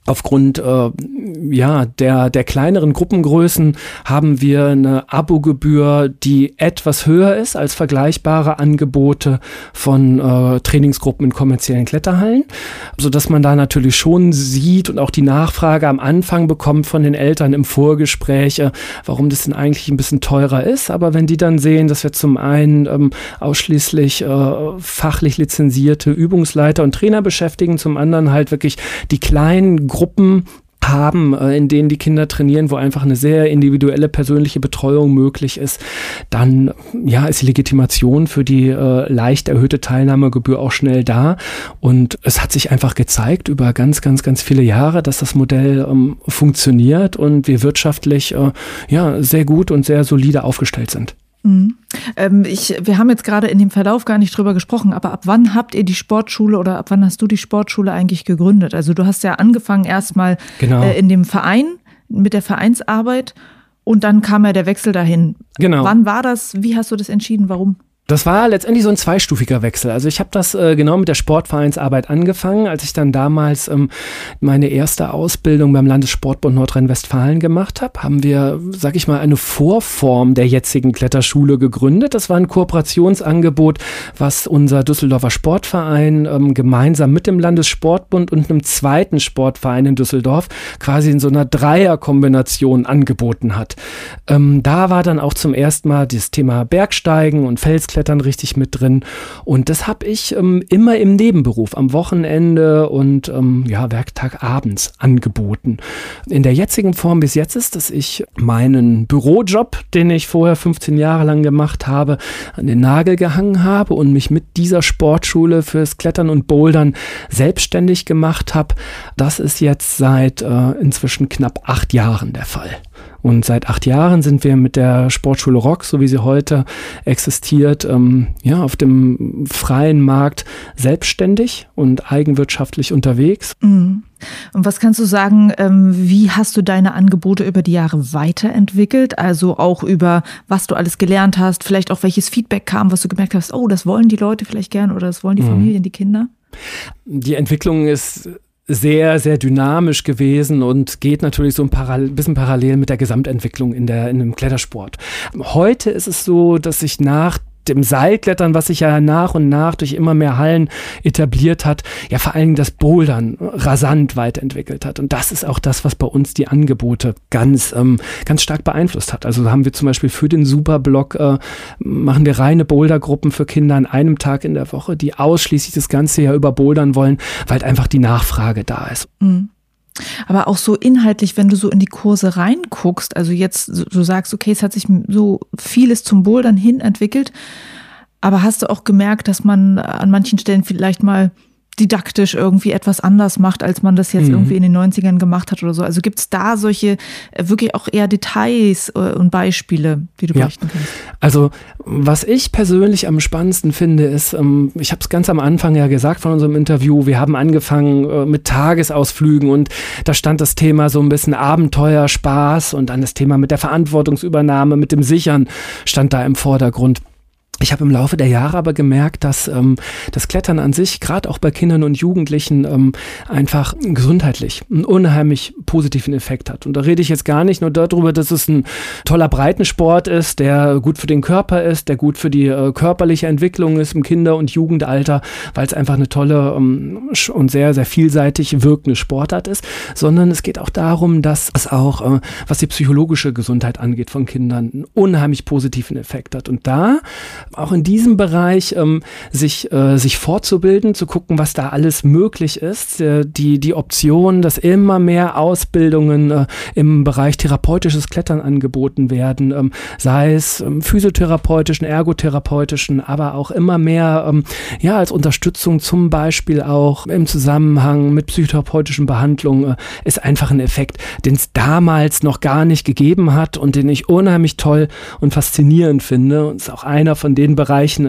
Aufgrund äh, ja, der, der kleineren Gruppengrößen haben wir eine Abogebühr, die etwas höher ist als vergleichbare Angebote von äh, Trainingsgruppen in kommerziellen Kletterhallen, sodass man da natürlich schon sieht und auch die Nachfrage am Anfang bekommt von den Eltern im Vorgespräch, äh, warum das denn eigentlich ein bisschen teurer ist. Aber wenn die dann sehen, dass wir zum einen ähm, ausschließlich äh, fachlich lizenzierte Übungsleiter und Trainer beschäftigen, zum anderen halt wirklich die kleinen Gruppen haben, in denen die Kinder trainieren, wo einfach eine sehr individuelle persönliche Betreuung möglich ist, dann ja ist die Legitimation für die äh, leicht erhöhte Teilnahmegebühr auch schnell da. Und es hat sich einfach gezeigt über ganz, ganz, ganz viele Jahre, dass das Modell ähm, funktioniert und wir wirtschaftlich äh, ja sehr gut und sehr solide aufgestellt sind.
Mhm. Ähm, ich, wir haben jetzt gerade in dem Verlauf gar nicht drüber gesprochen, aber ab wann habt ihr die Sportschule oder ab wann hast du die Sportschule eigentlich gegründet? Also du hast ja angefangen erstmal genau. äh, in dem Verein mit der Vereinsarbeit und dann kam ja der Wechsel dahin. Genau. Wann war das? Wie hast du das entschieden? Warum?
Das war letztendlich so ein zweistufiger Wechsel. Also ich habe das äh, genau mit der Sportvereinsarbeit angefangen, als ich dann damals ähm, meine erste Ausbildung beim Landessportbund Nordrhein-Westfalen gemacht habe, haben wir, sag ich mal, eine Vorform der jetzigen Kletterschule gegründet. Das war ein Kooperationsangebot, was unser Düsseldorfer Sportverein ähm, gemeinsam mit dem Landessportbund und einem zweiten Sportverein in Düsseldorf quasi in so einer Dreierkombination angeboten hat. Ähm, da war dann auch zum ersten Mal das Thema Bergsteigen und Felsklettern Klettern richtig mit drin und das habe ich ähm, immer im Nebenberuf am Wochenende und ähm, ja, Werktagabends angeboten. In der jetzigen Form bis jetzt ist, dass ich meinen Bürojob, den ich vorher fünfzehn Jahre lang gemacht habe, an den Nagel gehangen habe und mich mit dieser Sportschule fürs Klettern und Bouldern selbstständig gemacht habe. Das ist jetzt seit äh, inzwischen knapp acht Jahren der Fall. Und seit acht Jahren sind wir mit der Sportschule Rock, so wie sie heute existiert, ähm, ja, auf dem freien Markt selbstständig und eigenwirtschaftlich unterwegs.
Mhm. Und was kannst du sagen, ähm, wie hast du deine Angebote über die Jahre weiterentwickelt? Also auch über, was du alles gelernt hast, vielleicht auch welches Feedback kam, was du gemerkt hast, oh, das wollen die Leute vielleicht gern oder das wollen die Familien, mhm. die Kinder?
Die Entwicklung ist sehr, sehr dynamisch gewesen und geht natürlich so ein Paral- bisschen parallel mit der Gesamtentwicklung in der, in dem Klettersport. Heute ist es so, dass sich nach dem Seilklettern, was sich ja nach und nach durch immer mehr Hallen etabliert hat, ja vor allen Dingen das Bouldern rasant weiterentwickelt hat. Und das ist auch das, was bei uns die Angebote ganz, ähm, ganz stark beeinflusst hat. Also haben wir zum Beispiel für den Superblock, äh, machen wir reine Bouldergruppen für Kinder an einem Tag in der Woche, die ausschließlich das ganze Jahr über bouldern wollen, weil einfach die Nachfrage da ist.
Mhm. Aber auch so inhaltlich, wenn du so in die Kurse reinguckst, also jetzt du sagst, okay, es hat sich so vieles zum Bouldern hin entwickelt, aber hast du auch gemerkt, dass man an manchen Stellen vielleicht mal didaktisch irgendwie etwas anders macht, als man das jetzt mhm. irgendwie in den neunzigern gemacht hat oder so? Also gibt es da solche wirklich auch eher Details und Beispiele, die du berichten ja. kannst?
Also was ich persönlich am spannendsten finde, ist, ähm, ich habe es ganz am Anfang ja gesagt von unserem Interview, wir haben angefangen äh, mit Tagesausflügen und da stand das Thema so ein bisschen Abenteuer, Spaß und dann das Thema mit der Verantwortungsübernahme, mit dem Sichern stand da im Vordergrund. Ich habe im Laufe der Jahre aber gemerkt, dass ähm, das Klettern an sich, gerade auch bei Kindern und Jugendlichen, ähm, einfach gesundheitlich einen unheimlich positiven Effekt hat. Und da rede ich jetzt gar nicht nur darüber, dass es ein toller Breitensport ist, der gut für den Körper ist, der gut für die äh, körperliche Entwicklung ist im Kinder- und Jugendalter, weil es einfach eine tolle ähm, und sehr, sehr vielseitig wirkende Sportart ist, sondern es geht auch darum, dass es auch, äh, was die psychologische Gesundheit angeht von Kindern, einen unheimlich positiven Effekt hat. Und da auch in diesem Bereich ähm, sich äh, sich fortzubilden, zu gucken, was da alles möglich ist, äh, die die Option, dass immer mehr Ausbildungen äh, im Bereich therapeutisches Klettern angeboten werden, ähm, sei es ähm, physiotherapeutischen, ergotherapeutischen, aber auch immer mehr ähm, ja als Unterstützung zum Beispiel auch im Zusammenhang mit psychotherapeutischen Behandlungen, äh, ist einfach ein Effekt, den es damals noch gar nicht gegeben hat und den ich unheimlich toll und faszinierend finde und es auch einer von den Bereichen ist,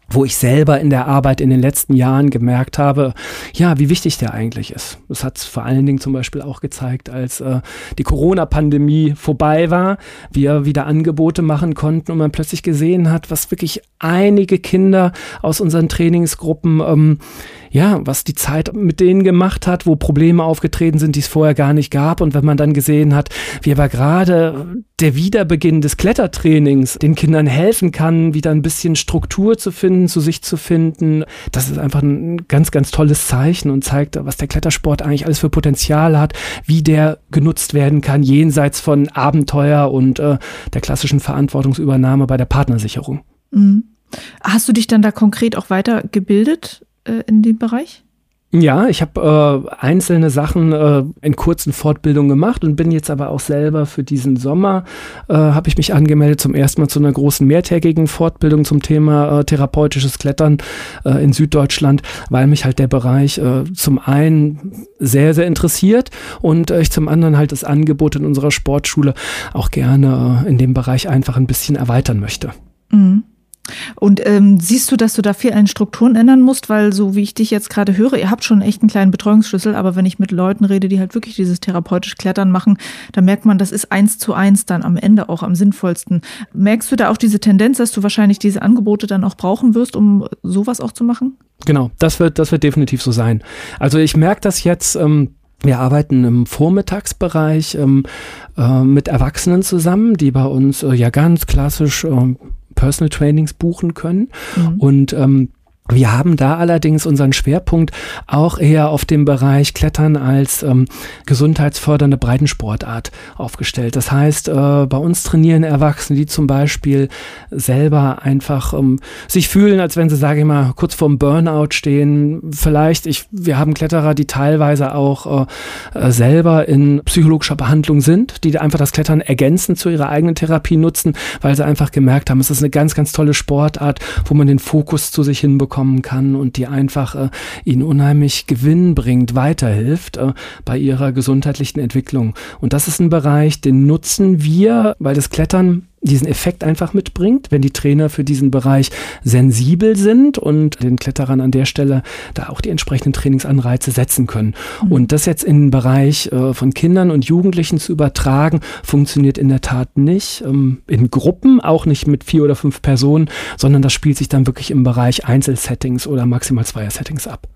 wo ich selber in der Arbeit in den letzten Jahren gemerkt habe, ja, wie wichtig der eigentlich ist. Das hat es vor allen Dingen zum Beispiel auch gezeigt, als äh, die Corona-Pandemie vorbei war, wir wieder Angebote machen konnten und man plötzlich gesehen hat, was wirklich einige Kinder aus unseren Trainingsgruppen, ähm, ja, was die Zeit mit denen gemacht hat, wo Probleme aufgetreten sind, die es vorher gar nicht gab. Und wenn man dann gesehen hat, wie aber gerade der Wiederbeginn des Klettertrainings den Kindern helfen kann, wieder ein bisschen Struktur zu finden, zu sich zu finden, das ist einfach ein ganz, ganz tolles Zeichen und zeigt, was der Klettersport eigentlich alles für Potenzial hat, wie der genutzt werden kann, jenseits von Abenteuer und äh, der klassischen Verantwortungsübernahme bei der Partnersicherung.
Mhm. Hast du dich dann da konkret auch weitergebildet in dem Bereich?
Ja, ich habe äh, einzelne Sachen äh, in kurzen Fortbildungen gemacht und bin jetzt aber auch selber für diesen Sommer, äh, habe ich mich angemeldet zum ersten Mal zu einer großen mehrtägigen Fortbildung zum Thema äh, therapeutisches Klettern äh, in Süddeutschland, weil mich halt der Bereich äh, zum einen sehr, sehr interessiert und äh, ich zum anderen halt das Angebot in unserer Sportschule auch gerne äh, in dem Bereich einfach ein bisschen erweitern möchte.
Mhm. Und ähm, siehst du, dass du da viel an den Strukturen ändern musst, weil so wie ich dich jetzt gerade höre, ihr habt schon echt einen kleinen Betreuungsschlüssel, aber wenn ich mit Leuten rede, die halt wirklich dieses therapeutisch Klettern machen, da merkt man, das ist eins zu eins dann am Ende auch am sinnvollsten. Merkst du da auch diese Tendenz, dass du wahrscheinlich diese Angebote dann auch brauchen wirst, um sowas auch zu machen?
Genau, das wird, das wird definitiv so sein. Also ich merke das jetzt, ähm wir arbeiten im Vormittagsbereich ähm, äh, mit Erwachsenen zusammen, die bei uns äh, ja ganz klassisch äh, Personal Trainings buchen können. Mhm. Und ähm, wir haben da allerdings unseren Schwerpunkt auch eher auf dem Bereich Klettern als ähm, gesundheitsfördernde Breitensportart aufgestellt. Das heißt, äh, bei uns trainieren Erwachsene, die zum Beispiel selber einfach ähm, sich fühlen, als wenn sie, sage ich mal, kurz vorm Burnout stehen. Vielleicht, ich, wir haben Kletterer, die teilweise auch äh, selber in psychologischer Behandlung sind, die einfach das Klettern ergänzend zu ihrer eigenen Therapie nutzen, weil sie einfach gemerkt haben, es ist eine ganz, ganz tolle Sportart, wo man den Fokus zu sich hinbekommt kann und die einfach äh, ihnen unheimlich Gewinn bringt, weiterhilft äh, bei ihrer gesundheitlichen Entwicklung. Und das ist ein Bereich, den nutzen wir, weil das Klettern diesen Effekt einfach mitbringt, wenn die Trainer für diesen Bereich sensibel sind und den Kletterern an der Stelle da auch die entsprechenden Trainingsanreize setzen können. Mhm. Und das jetzt in den Bereich äh, von Kindern und Jugendlichen zu übertragen, funktioniert in der Tat nicht. Ähm, in Gruppen, auch nicht mit vier oder fünf Personen, sondern das spielt sich dann wirklich im Bereich Einzelsettings oder maximal Zweier-Settings ab.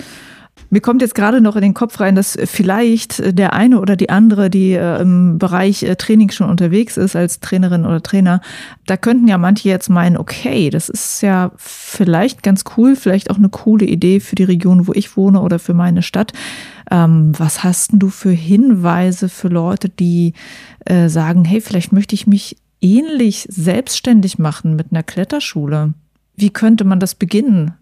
Mir kommt jetzt gerade noch in den Kopf rein, dass vielleicht der eine oder die andere, die äh, im Bereich äh, Training schon unterwegs ist als Trainerin oder Trainer, da könnten ja manche jetzt meinen, okay, das ist ja vielleicht ganz cool, vielleicht auch eine coole Idee für die Region, wo ich wohne oder für meine Stadt. Ähm, was hast denn du für Hinweise für Leute, die äh, sagen, hey, vielleicht möchte ich mich ähnlich selbstständig machen mit einer Kletterschule? Wie könnte man das beginnen?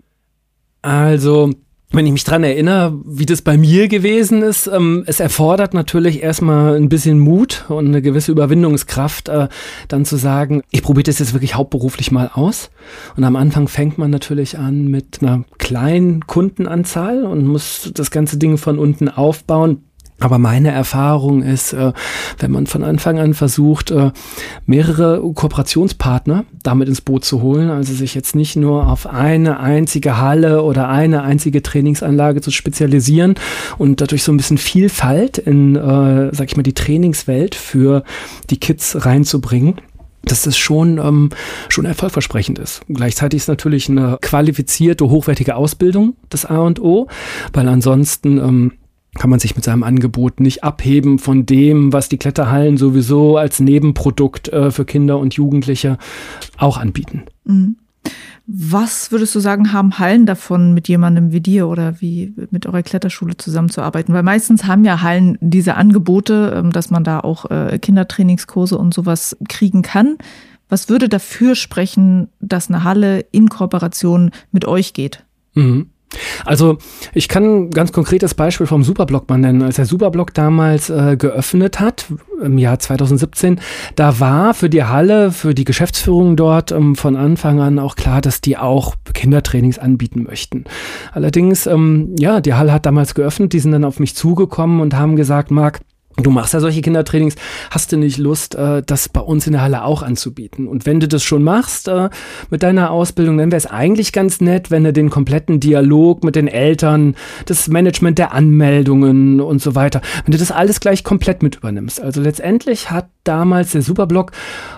Also wenn ich mich dran erinnere, wie das bei mir gewesen ist, ähm, es erfordert natürlich erstmal ein bisschen Mut und eine gewisse Überwindungskraft, äh, dann zu sagen, ich probiere das jetzt wirklich hauptberuflich mal aus. Und am Anfang fängt man natürlich an mit einer kleinen Kundenanzahl und muss das ganze Ding von unten aufbauen. Aber meine Erfahrung ist, wenn man von Anfang an versucht, mehrere Kooperationspartner damit ins Boot zu holen, also sich jetzt nicht nur auf eine einzige Halle oder eine einzige Trainingsanlage zu spezialisieren und dadurch so ein bisschen Vielfalt in, sag ich mal, die Trainingswelt für die Kids reinzubringen, dass das schon, ähm, schon erfolgversprechend ist. Gleichzeitig ist natürlich eine qualifizierte, hochwertige Ausbildung das A und O, weil ansonsten ähm, kann man sich mit seinem Angebot nicht abheben von dem, was die Kletterhallen sowieso als Nebenprodukt äh, für Kinder und Jugendliche auch anbieten.
Mhm. Was würdest du sagen, haben Hallen davon, mit jemandem wie dir oder wie mit eurer Kletterschule zusammenzuarbeiten? Weil meistens haben ja Hallen diese Angebote, dass man da auch Kindertrainingskurse und sowas kriegen kann. Was würde dafür sprechen, dass eine Halle in Kooperation mit euch geht?
Mhm. Also ich kann ein ganz konkretes Beispiel vom Superblock mal nennen. Als der Superblock damals äh, geöffnet hat, im Jahr zwanzig siebzehn, da war für die Halle, für die Geschäftsführung dort ähm, von Anfang an auch klar, dass die auch Kindertrainings anbieten möchten. Allerdings, ähm, ja, die Halle hat damals geöffnet, die sind dann auf mich zugekommen und haben gesagt, Marc, Du machst ja solche Kindertrainings, hast du nicht Lust, äh, das bei uns in der Halle auch anzubieten? Und wenn du das schon machst äh, mit deiner Ausbildung, dann wäre es eigentlich ganz nett, wenn du den kompletten Dialog mit den Eltern, das Management der Anmeldungen und so weiter, wenn du das alles gleich komplett mit übernimmst. Also letztendlich hat damals der Superblock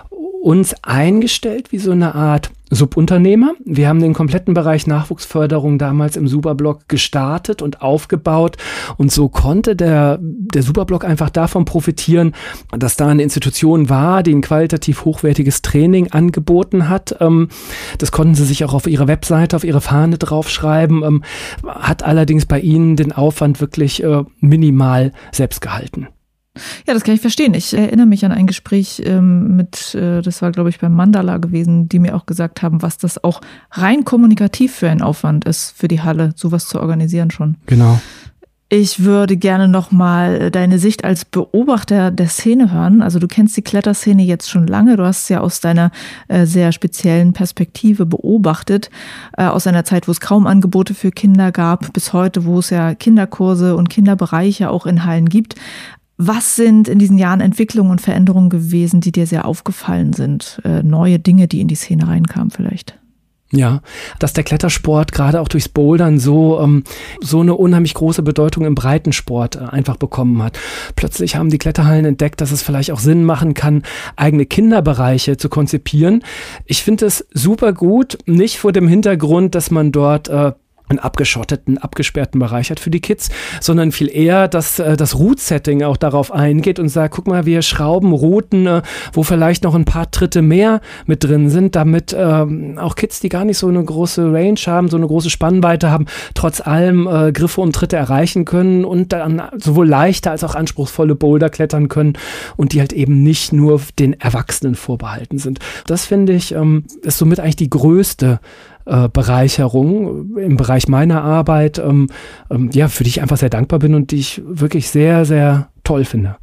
uns eingestellt wie so eine Art Subunternehmer. Wir haben den kompletten Bereich Nachwuchsförderung damals im Superblock gestartet und aufgebaut und so konnte der, der Superblock einfach davon profitieren, dass da eine Institution war, die ein qualitativ hochwertiges Training angeboten hat. Das konnten sie sich auch auf ihre Webseite, auf ihre Fahne draufschreiben, hat allerdings bei ihnen den Aufwand wirklich minimal selbst gehalten.
Ja, das kann ich verstehen. Ich erinnere mich an ein Gespräch ähm, mit, äh, das war glaube ich beim Mandala gewesen, die mir auch gesagt haben, was das auch rein kommunikativ für ein Aufwand ist für die Halle, sowas zu organisieren schon.
Genau.
Ich würde gerne nochmal deine Sicht als Beobachter der Szene hören. Also du kennst die Kletterszene jetzt schon lange. Du hast es ja aus deiner äh, sehr speziellen Perspektive beobachtet. Äh, aus einer Zeit, wo es kaum Angebote für Kinder gab, bis heute, wo es ja Kinderkurse und Kinderbereiche auch in Hallen gibt. Was sind in diesen Jahren Entwicklungen und Veränderungen gewesen, die dir sehr aufgefallen sind? Äh, neue Dinge, die in die Szene reinkamen vielleicht?
Ja, dass der Klettersport gerade auch durchs Bouldern so ähm, so eine unheimlich große Bedeutung im Breitensport äh, einfach bekommen hat. Plötzlich haben die Kletterhallen entdeckt, dass es vielleicht auch Sinn machen kann, eigene Kinderbereiche zu konzipieren. Ich finde es super gut, nicht vor dem Hintergrund, dass man dort äh, einen abgeschotteten, abgesperrten Bereich hat für die Kids, sondern viel eher, dass äh, das Route-Setting auch darauf eingeht und sagt, guck mal, wir schrauben Routen, äh, wo vielleicht noch ein paar Tritte mehr mit drin sind, damit ähm, auch Kids, die gar nicht so eine große Range haben, so eine große Spannweite haben, trotz allem äh, Griffe und Tritte erreichen können und dann sowohl leichte als auch anspruchsvolle Boulder klettern können und die halt eben nicht nur den Erwachsenen vorbehalten sind. Das finde ich, ähm, ist somit eigentlich die größte Äh, Bereicherung im Bereich meiner Arbeit, ähm, ähm, ja, für die ich einfach sehr dankbar bin und die ich wirklich sehr, sehr toll finde.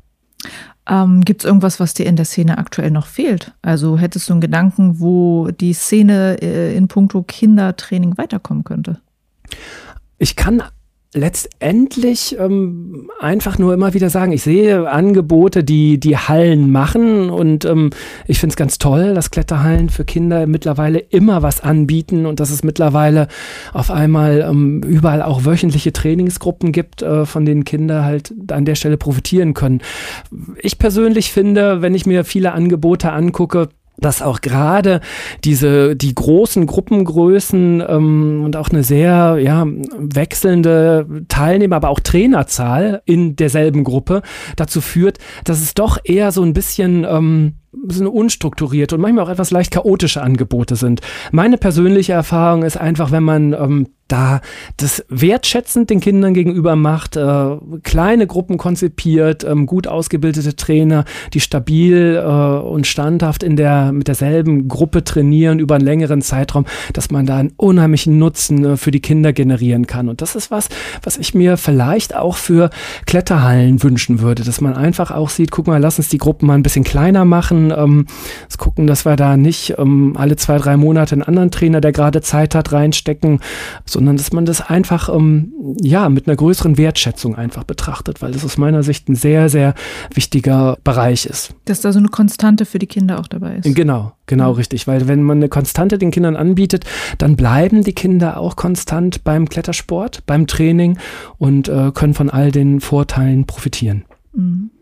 Ähm, gibt es irgendwas, was dir in der Szene aktuell noch fehlt? Also hättest du einen Gedanken, wo die Szene äh, in puncto Kindertraining weiterkommen könnte?
Ich kann letztendlich ähm, einfach nur immer wieder sagen, ich sehe Angebote, die die Hallen machen und ähm, ich finde es ganz toll, dass Kletterhallen für Kinder mittlerweile immer was anbieten und dass es mittlerweile auf einmal ähm, überall auch wöchentliche Trainingsgruppen gibt, äh, von denen Kinder halt an der Stelle profitieren können. Ich persönlich finde, wenn ich mir viele Angebote angucke, dass auch gerade diese die großen Gruppengrößen ähm, und auch eine sehr ja wechselnde Teilnehmer, aber auch Trainerzahl in derselben Gruppe dazu führt, dass es doch eher so ein bisschen ähm, so eine unstrukturierte und manchmal auch etwas leicht chaotische Angebote sind. Meine persönliche Erfahrung ist einfach, wenn man ähm, da das wertschätzend den Kindern gegenüber macht, äh, kleine Gruppen konzipiert, ähm, gut ausgebildete Trainer, die stabil äh, und standhaft in der mit derselben Gruppe trainieren über einen längeren Zeitraum, dass man da einen unheimlichen Nutzen äh, für die Kinder generieren kann. Und das ist was, was ich mir vielleicht auch für Kletterhallen wünschen würde, dass man einfach auch sieht, guck mal, lass uns die Gruppen mal ein bisschen kleiner machen, ähm, gucken, dass wir da nicht ähm, alle zwei, drei Monate einen anderen Trainer, der gerade Zeit hat, reinstecken, so sondern dass man das einfach ähm, ja mit einer größeren Wertschätzung einfach betrachtet, weil das aus meiner Sicht ein sehr, sehr wichtiger Bereich ist.
Dass da so eine Konstante für die Kinder auch dabei ist.
Genau, genau, mhm. richtig, weil wenn man eine Konstante den Kindern anbietet, dann bleiben die Kinder auch konstant beim Klettersport, beim Training und äh, können von all den Vorteilen profitieren.
Mhm.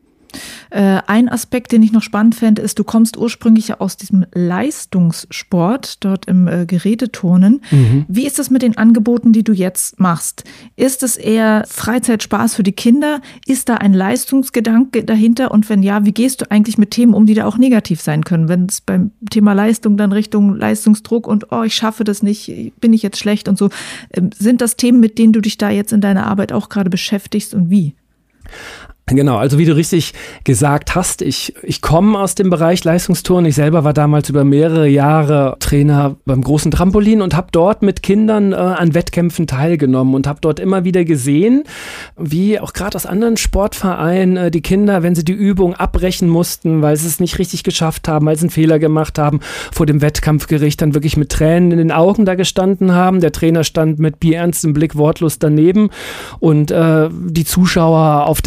Äh, ein Aspekt, den ich noch spannend fände, ist, du kommst ursprünglich ja aus diesem Leistungssport, dort im äh, Geräteturnen. Mhm. Wie ist das mit den Angeboten, die du jetzt machst? Ist es eher Freizeitspaß für die Kinder? Ist da ein Leistungsgedanke dahinter? Und wenn ja, wie gehst du eigentlich mit Themen um, die da auch negativ sein können? Wenn es beim Thema Leistung dann Richtung Leistungsdruck und oh, ich schaffe das nicht, bin ich jetzt schlecht und so. Äh, sind das Themen, mit denen du dich da jetzt in deiner Arbeit auch gerade beschäftigst und wie?
Genau, also wie du richtig gesagt hast, ich, ich komme aus dem Bereich Leistungsturnen. Ich selber war damals über mehrere Jahre Trainer beim großen Trampolin und habe dort mit Kindern äh, an Wettkämpfen teilgenommen und habe dort immer wieder gesehen, wie auch gerade aus anderen Sportvereinen äh, die Kinder, wenn sie die Übung abbrechen mussten, weil sie es nicht richtig geschafft haben, weil sie einen Fehler gemacht haben, vor dem Wettkampfgericht dann wirklich mit Tränen in den Augen da gestanden haben. Der Trainer stand mit bierernstem Blick wortlos daneben und äh, die Zuschauer auf den Rängen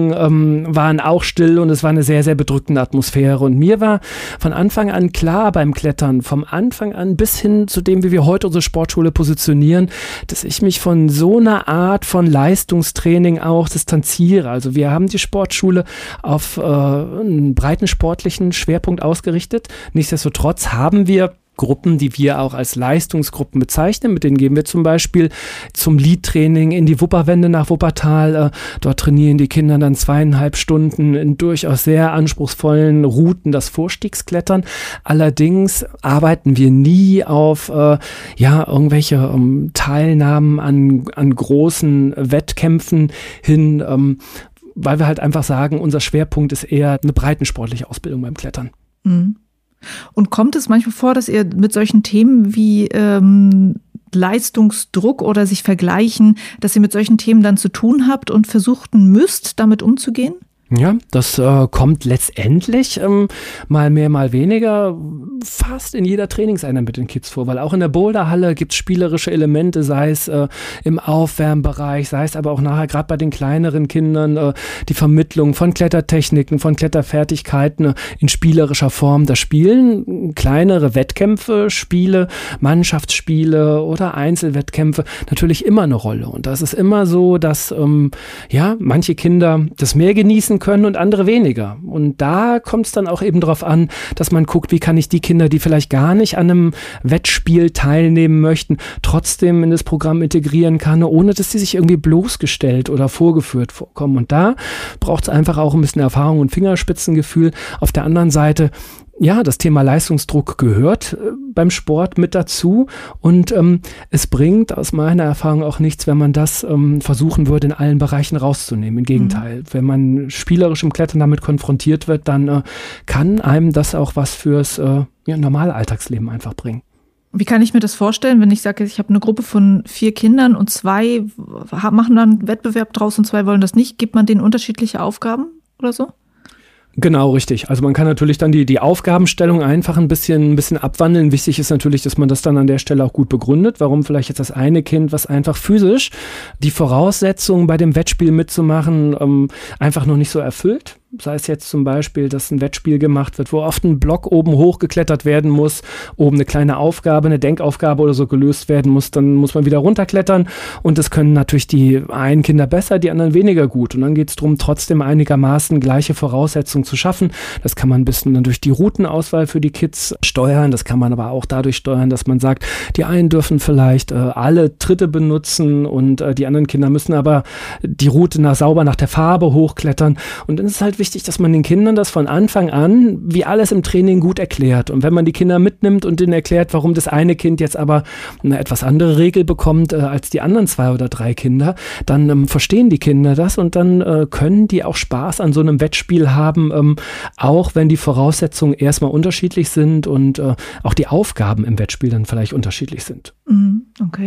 Kollegen ähm, waren auch still und es war eine sehr, sehr bedrückende Atmosphäre. Und mir war von Anfang an klar beim Klettern, vom Anfang an bis hin zu dem, wie wir heute unsere Sportschule positionieren, dass ich mich von so einer Art von Leistungstraining auch distanziere. Also wir haben die Sportschule auf äh, einen breiten sportlichen Schwerpunkt ausgerichtet. Nichtsdestotrotz haben wir Gruppen, die wir auch als Leistungsgruppen bezeichnen. Mit denen gehen wir zum Beispiel zum Lead-Training in die Wupperwände nach Wuppertal. Dort trainieren die Kinder dann zweieinhalb Stunden in durchaus sehr anspruchsvollen Routen das Vorstiegsklettern. Allerdings arbeiten wir nie auf äh, ja irgendwelche ähm, Teilnahmen an, an großen Wettkämpfen hin, ähm, weil wir halt einfach sagen, unser Schwerpunkt ist eher eine breitensportliche Ausbildung beim Klettern.
Mhm. Und kommt es manchmal vor, dass ihr mit solchen Themen wie ähm, Leistungsdruck oder sich vergleichen, dass ihr mit solchen Themen dann zu tun habt und versuchen müsst, damit umzugehen?
Ja, das äh, kommt letztendlich ähm, mal mehr, mal weniger fast in jeder Trainingseinheit mit den Kids vor, weil auch in der Boulderhalle gibt es spielerische Elemente, sei es äh, im Aufwärmbereich, sei es aber auch nachher gerade bei den kleineren Kindern äh, die Vermittlung von Klettertechniken, von Kletterfertigkeiten äh, in spielerischer Form. Da spielen kleinere Wettkämpfe, Spiele, Mannschaftsspiele oder Einzelwettkämpfe natürlich immer eine Rolle. Und das ist immer so, dass ähm, ja manche Kinder das mehr genießen können und andere weniger. Und da kommt es dann auch eben darauf an, dass man guckt, wie kann ich die Kinder, die vielleicht gar nicht an einem Wettspiel teilnehmen möchten, trotzdem in das Programm integrieren kann, ohne dass sie sich irgendwie bloßgestellt oder vorgeführt vorkommen. Und da braucht es einfach auch ein bisschen Erfahrung und Fingerspitzengefühl. Auf der anderen Seite, ja, das Thema Leistungsdruck gehört äh, beim Sport mit dazu und ähm, es bringt aus meiner Erfahrung auch nichts, wenn man das ähm, versuchen würde, in allen Bereichen rauszunehmen. Im Gegenteil, mhm. wenn man spielerisch im Klettern damit konfrontiert wird, dann äh, kann einem das auch was fürs äh, ja, normale Alltagsleben einfach bringen.
Wie kann ich mir das vorstellen, wenn ich sage, ich habe eine Gruppe von vier Kindern und zwei machen dann einen Wettbewerb draus und zwei wollen das nicht? Gibt man denen unterschiedliche Aufgaben oder so?
Genau, richtig. Also man kann natürlich dann die, die Aufgabenstellung einfach ein bisschen, ein bisschen abwandeln. Wichtig ist natürlich, dass man das dann an der Stelle auch gut begründet, warum vielleicht jetzt das eine Kind, was einfach physisch die Voraussetzungen bei dem Wettspiel mitzumachen, ähm, einfach noch nicht so erfüllt. Sei es jetzt zum Beispiel, dass ein Wettspiel gemacht wird, wo oft ein Block oben hochgeklettert werden muss, oben eine kleine Aufgabe, eine Denkaufgabe oder so gelöst werden muss, dann muss man wieder runterklettern und das können natürlich die einen Kinder besser, die anderen weniger gut und dann geht es darum, trotzdem einigermaßen gleiche Voraussetzungen zu schaffen. Das kann man ein bisschen dann durch die Routenauswahl für die Kids steuern, das kann man aber auch dadurch steuern, dass man sagt, die einen dürfen vielleicht äh, alle Tritte benutzen und äh, die anderen Kinder müssen aber die Route nach, sauber nach der Farbe hochklettern und dann ist es halt wichtig, dass man den Kindern das von Anfang an, wie alles im Training, gut erklärt. Und wenn man die Kinder mitnimmt und denen erklärt, warum das eine Kind jetzt aber eine etwas andere Regel bekommt äh, als die anderen zwei oder drei Kinder, dann ähm, verstehen die Kinder das und dann äh, können die auch Spaß an so einem Wettspiel haben, ähm, auch wenn die Voraussetzungen erstmal unterschiedlich sind und äh, auch die Aufgaben im Wettspiel dann vielleicht unterschiedlich sind.
Okay.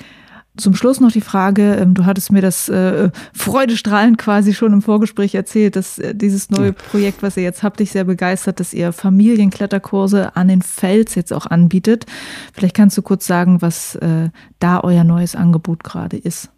Zum Schluss noch die Frage, du hattest mir das äh, freudestrahlend quasi schon im Vorgespräch erzählt, dass äh, dieses neue Projekt, was ihr jetzt habt, dich sehr begeistert, dass ihr Familienkletterkurse an den Fels jetzt auch anbietet. Vielleicht kannst du kurz sagen, was äh, da euer neues Angebot gerade ist.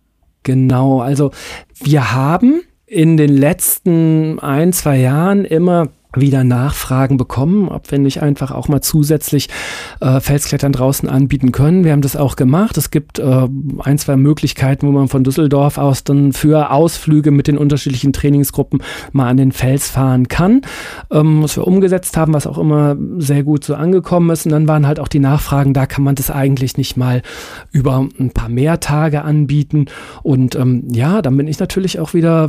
Genau, also wir haben in den letzten ein, zwei Jahren immer wieder Nachfragen bekommen, ob wir nicht einfach auch mal zusätzlich äh, Felsklettern draußen anbieten können. Wir haben das auch gemacht. Es gibt äh, ein, zwei Möglichkeiten, wo man von Düsseldorf aus dann für Ausflüge mit den unterschiedlichen Trainingsgruppen mal an den Fels fahren kann. Ähm, was wir umgesetzt haben, was auch immer sehr gut so angekommen ist. Und dann waren halt auch die Nachfragen, da kann man das eigentlich nicht mal über ein paar mehr Tage anbieten. Und ähm, ja, dann bin ich natürlich auch wieder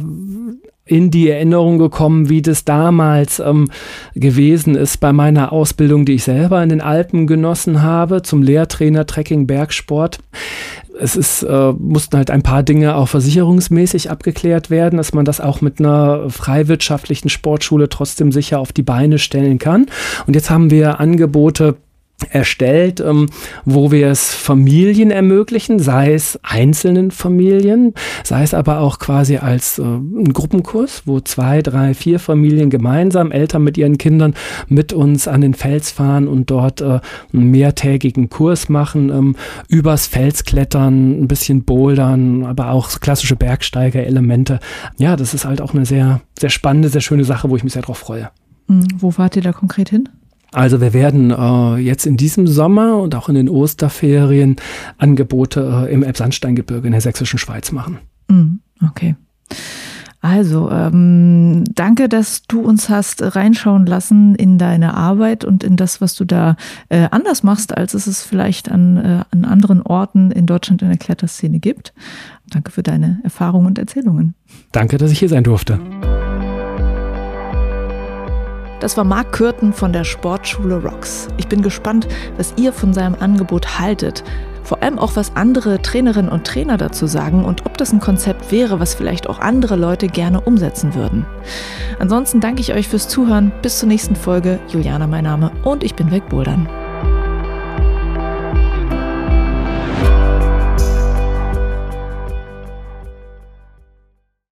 in die Erinnerung gekommen, wie das damals ähm, gewesen ist bei meiner Ausbildung, die ich selber in den Alpen genossen habe, zum Lehrtrainer Trekking Bergsport. Es ist, äh, mussten halt ein paar Dinge auch versicherungsmäßig abgeklärt werden, dass man das auch mit einer freiwirtschaftlichen Sportschule trotzdem sicher auf die Beine stellen kann. Und jetzt haben wir Angebote erstellt, ähm, wo wir es Familien ermöglichen, sei es einzelnen Familien, sei es aber auch quasi als äh, ein Gruppenkurs, wo zwei, drei, vier Familien gemeinsam, Eltern mit ihren Kindern mit uns an den Fels fahren und dort äh, einen mehrtägigen Kurs machen, ähm, übers Fels klettern, ein bisschen bouldern, aber auch klassische Bergsteiger-Elemente. Ja, das ist halt auch eine sehr, sehr spannende, sehr schöne Sache, wo ich mich sehr drauf freue.
Mhm. Wo fahrt ihr da konkret hin?
Also wir werden äh, jetzt in diesem Sommer und auch in den Osterferien Angebote äh, im Elbsandsteingebirge in der sächsischen Schweiz machen.
Okay. Also, ähm, danke, dass du uns hast reinschauen lassen in deine Arbeit und in das, was du da äh, anders machst, als es es vielleicht an, äh, an anderen Orten in Deutschland in der Kletterszene gibt. Danke für deine Erfahrungen und Erzählungen.
Danke, dass ich hier sein durfte.
Das war Marc Kürten von der Sportschule Rocks. Ich bin gespannt, was ihr von seinem Angebot haltet. Vor allem auch, was andere Trainerinnen und Trainer dazu sagen und ob das ein Konzept wäre, was vielleicht auch andere Leute gerne umsetzen würden. Ansonsten danke ich euch fürs Zuhören. Bis zur nächsten Folge. Juliana mein Name und ich bin wegbouldern.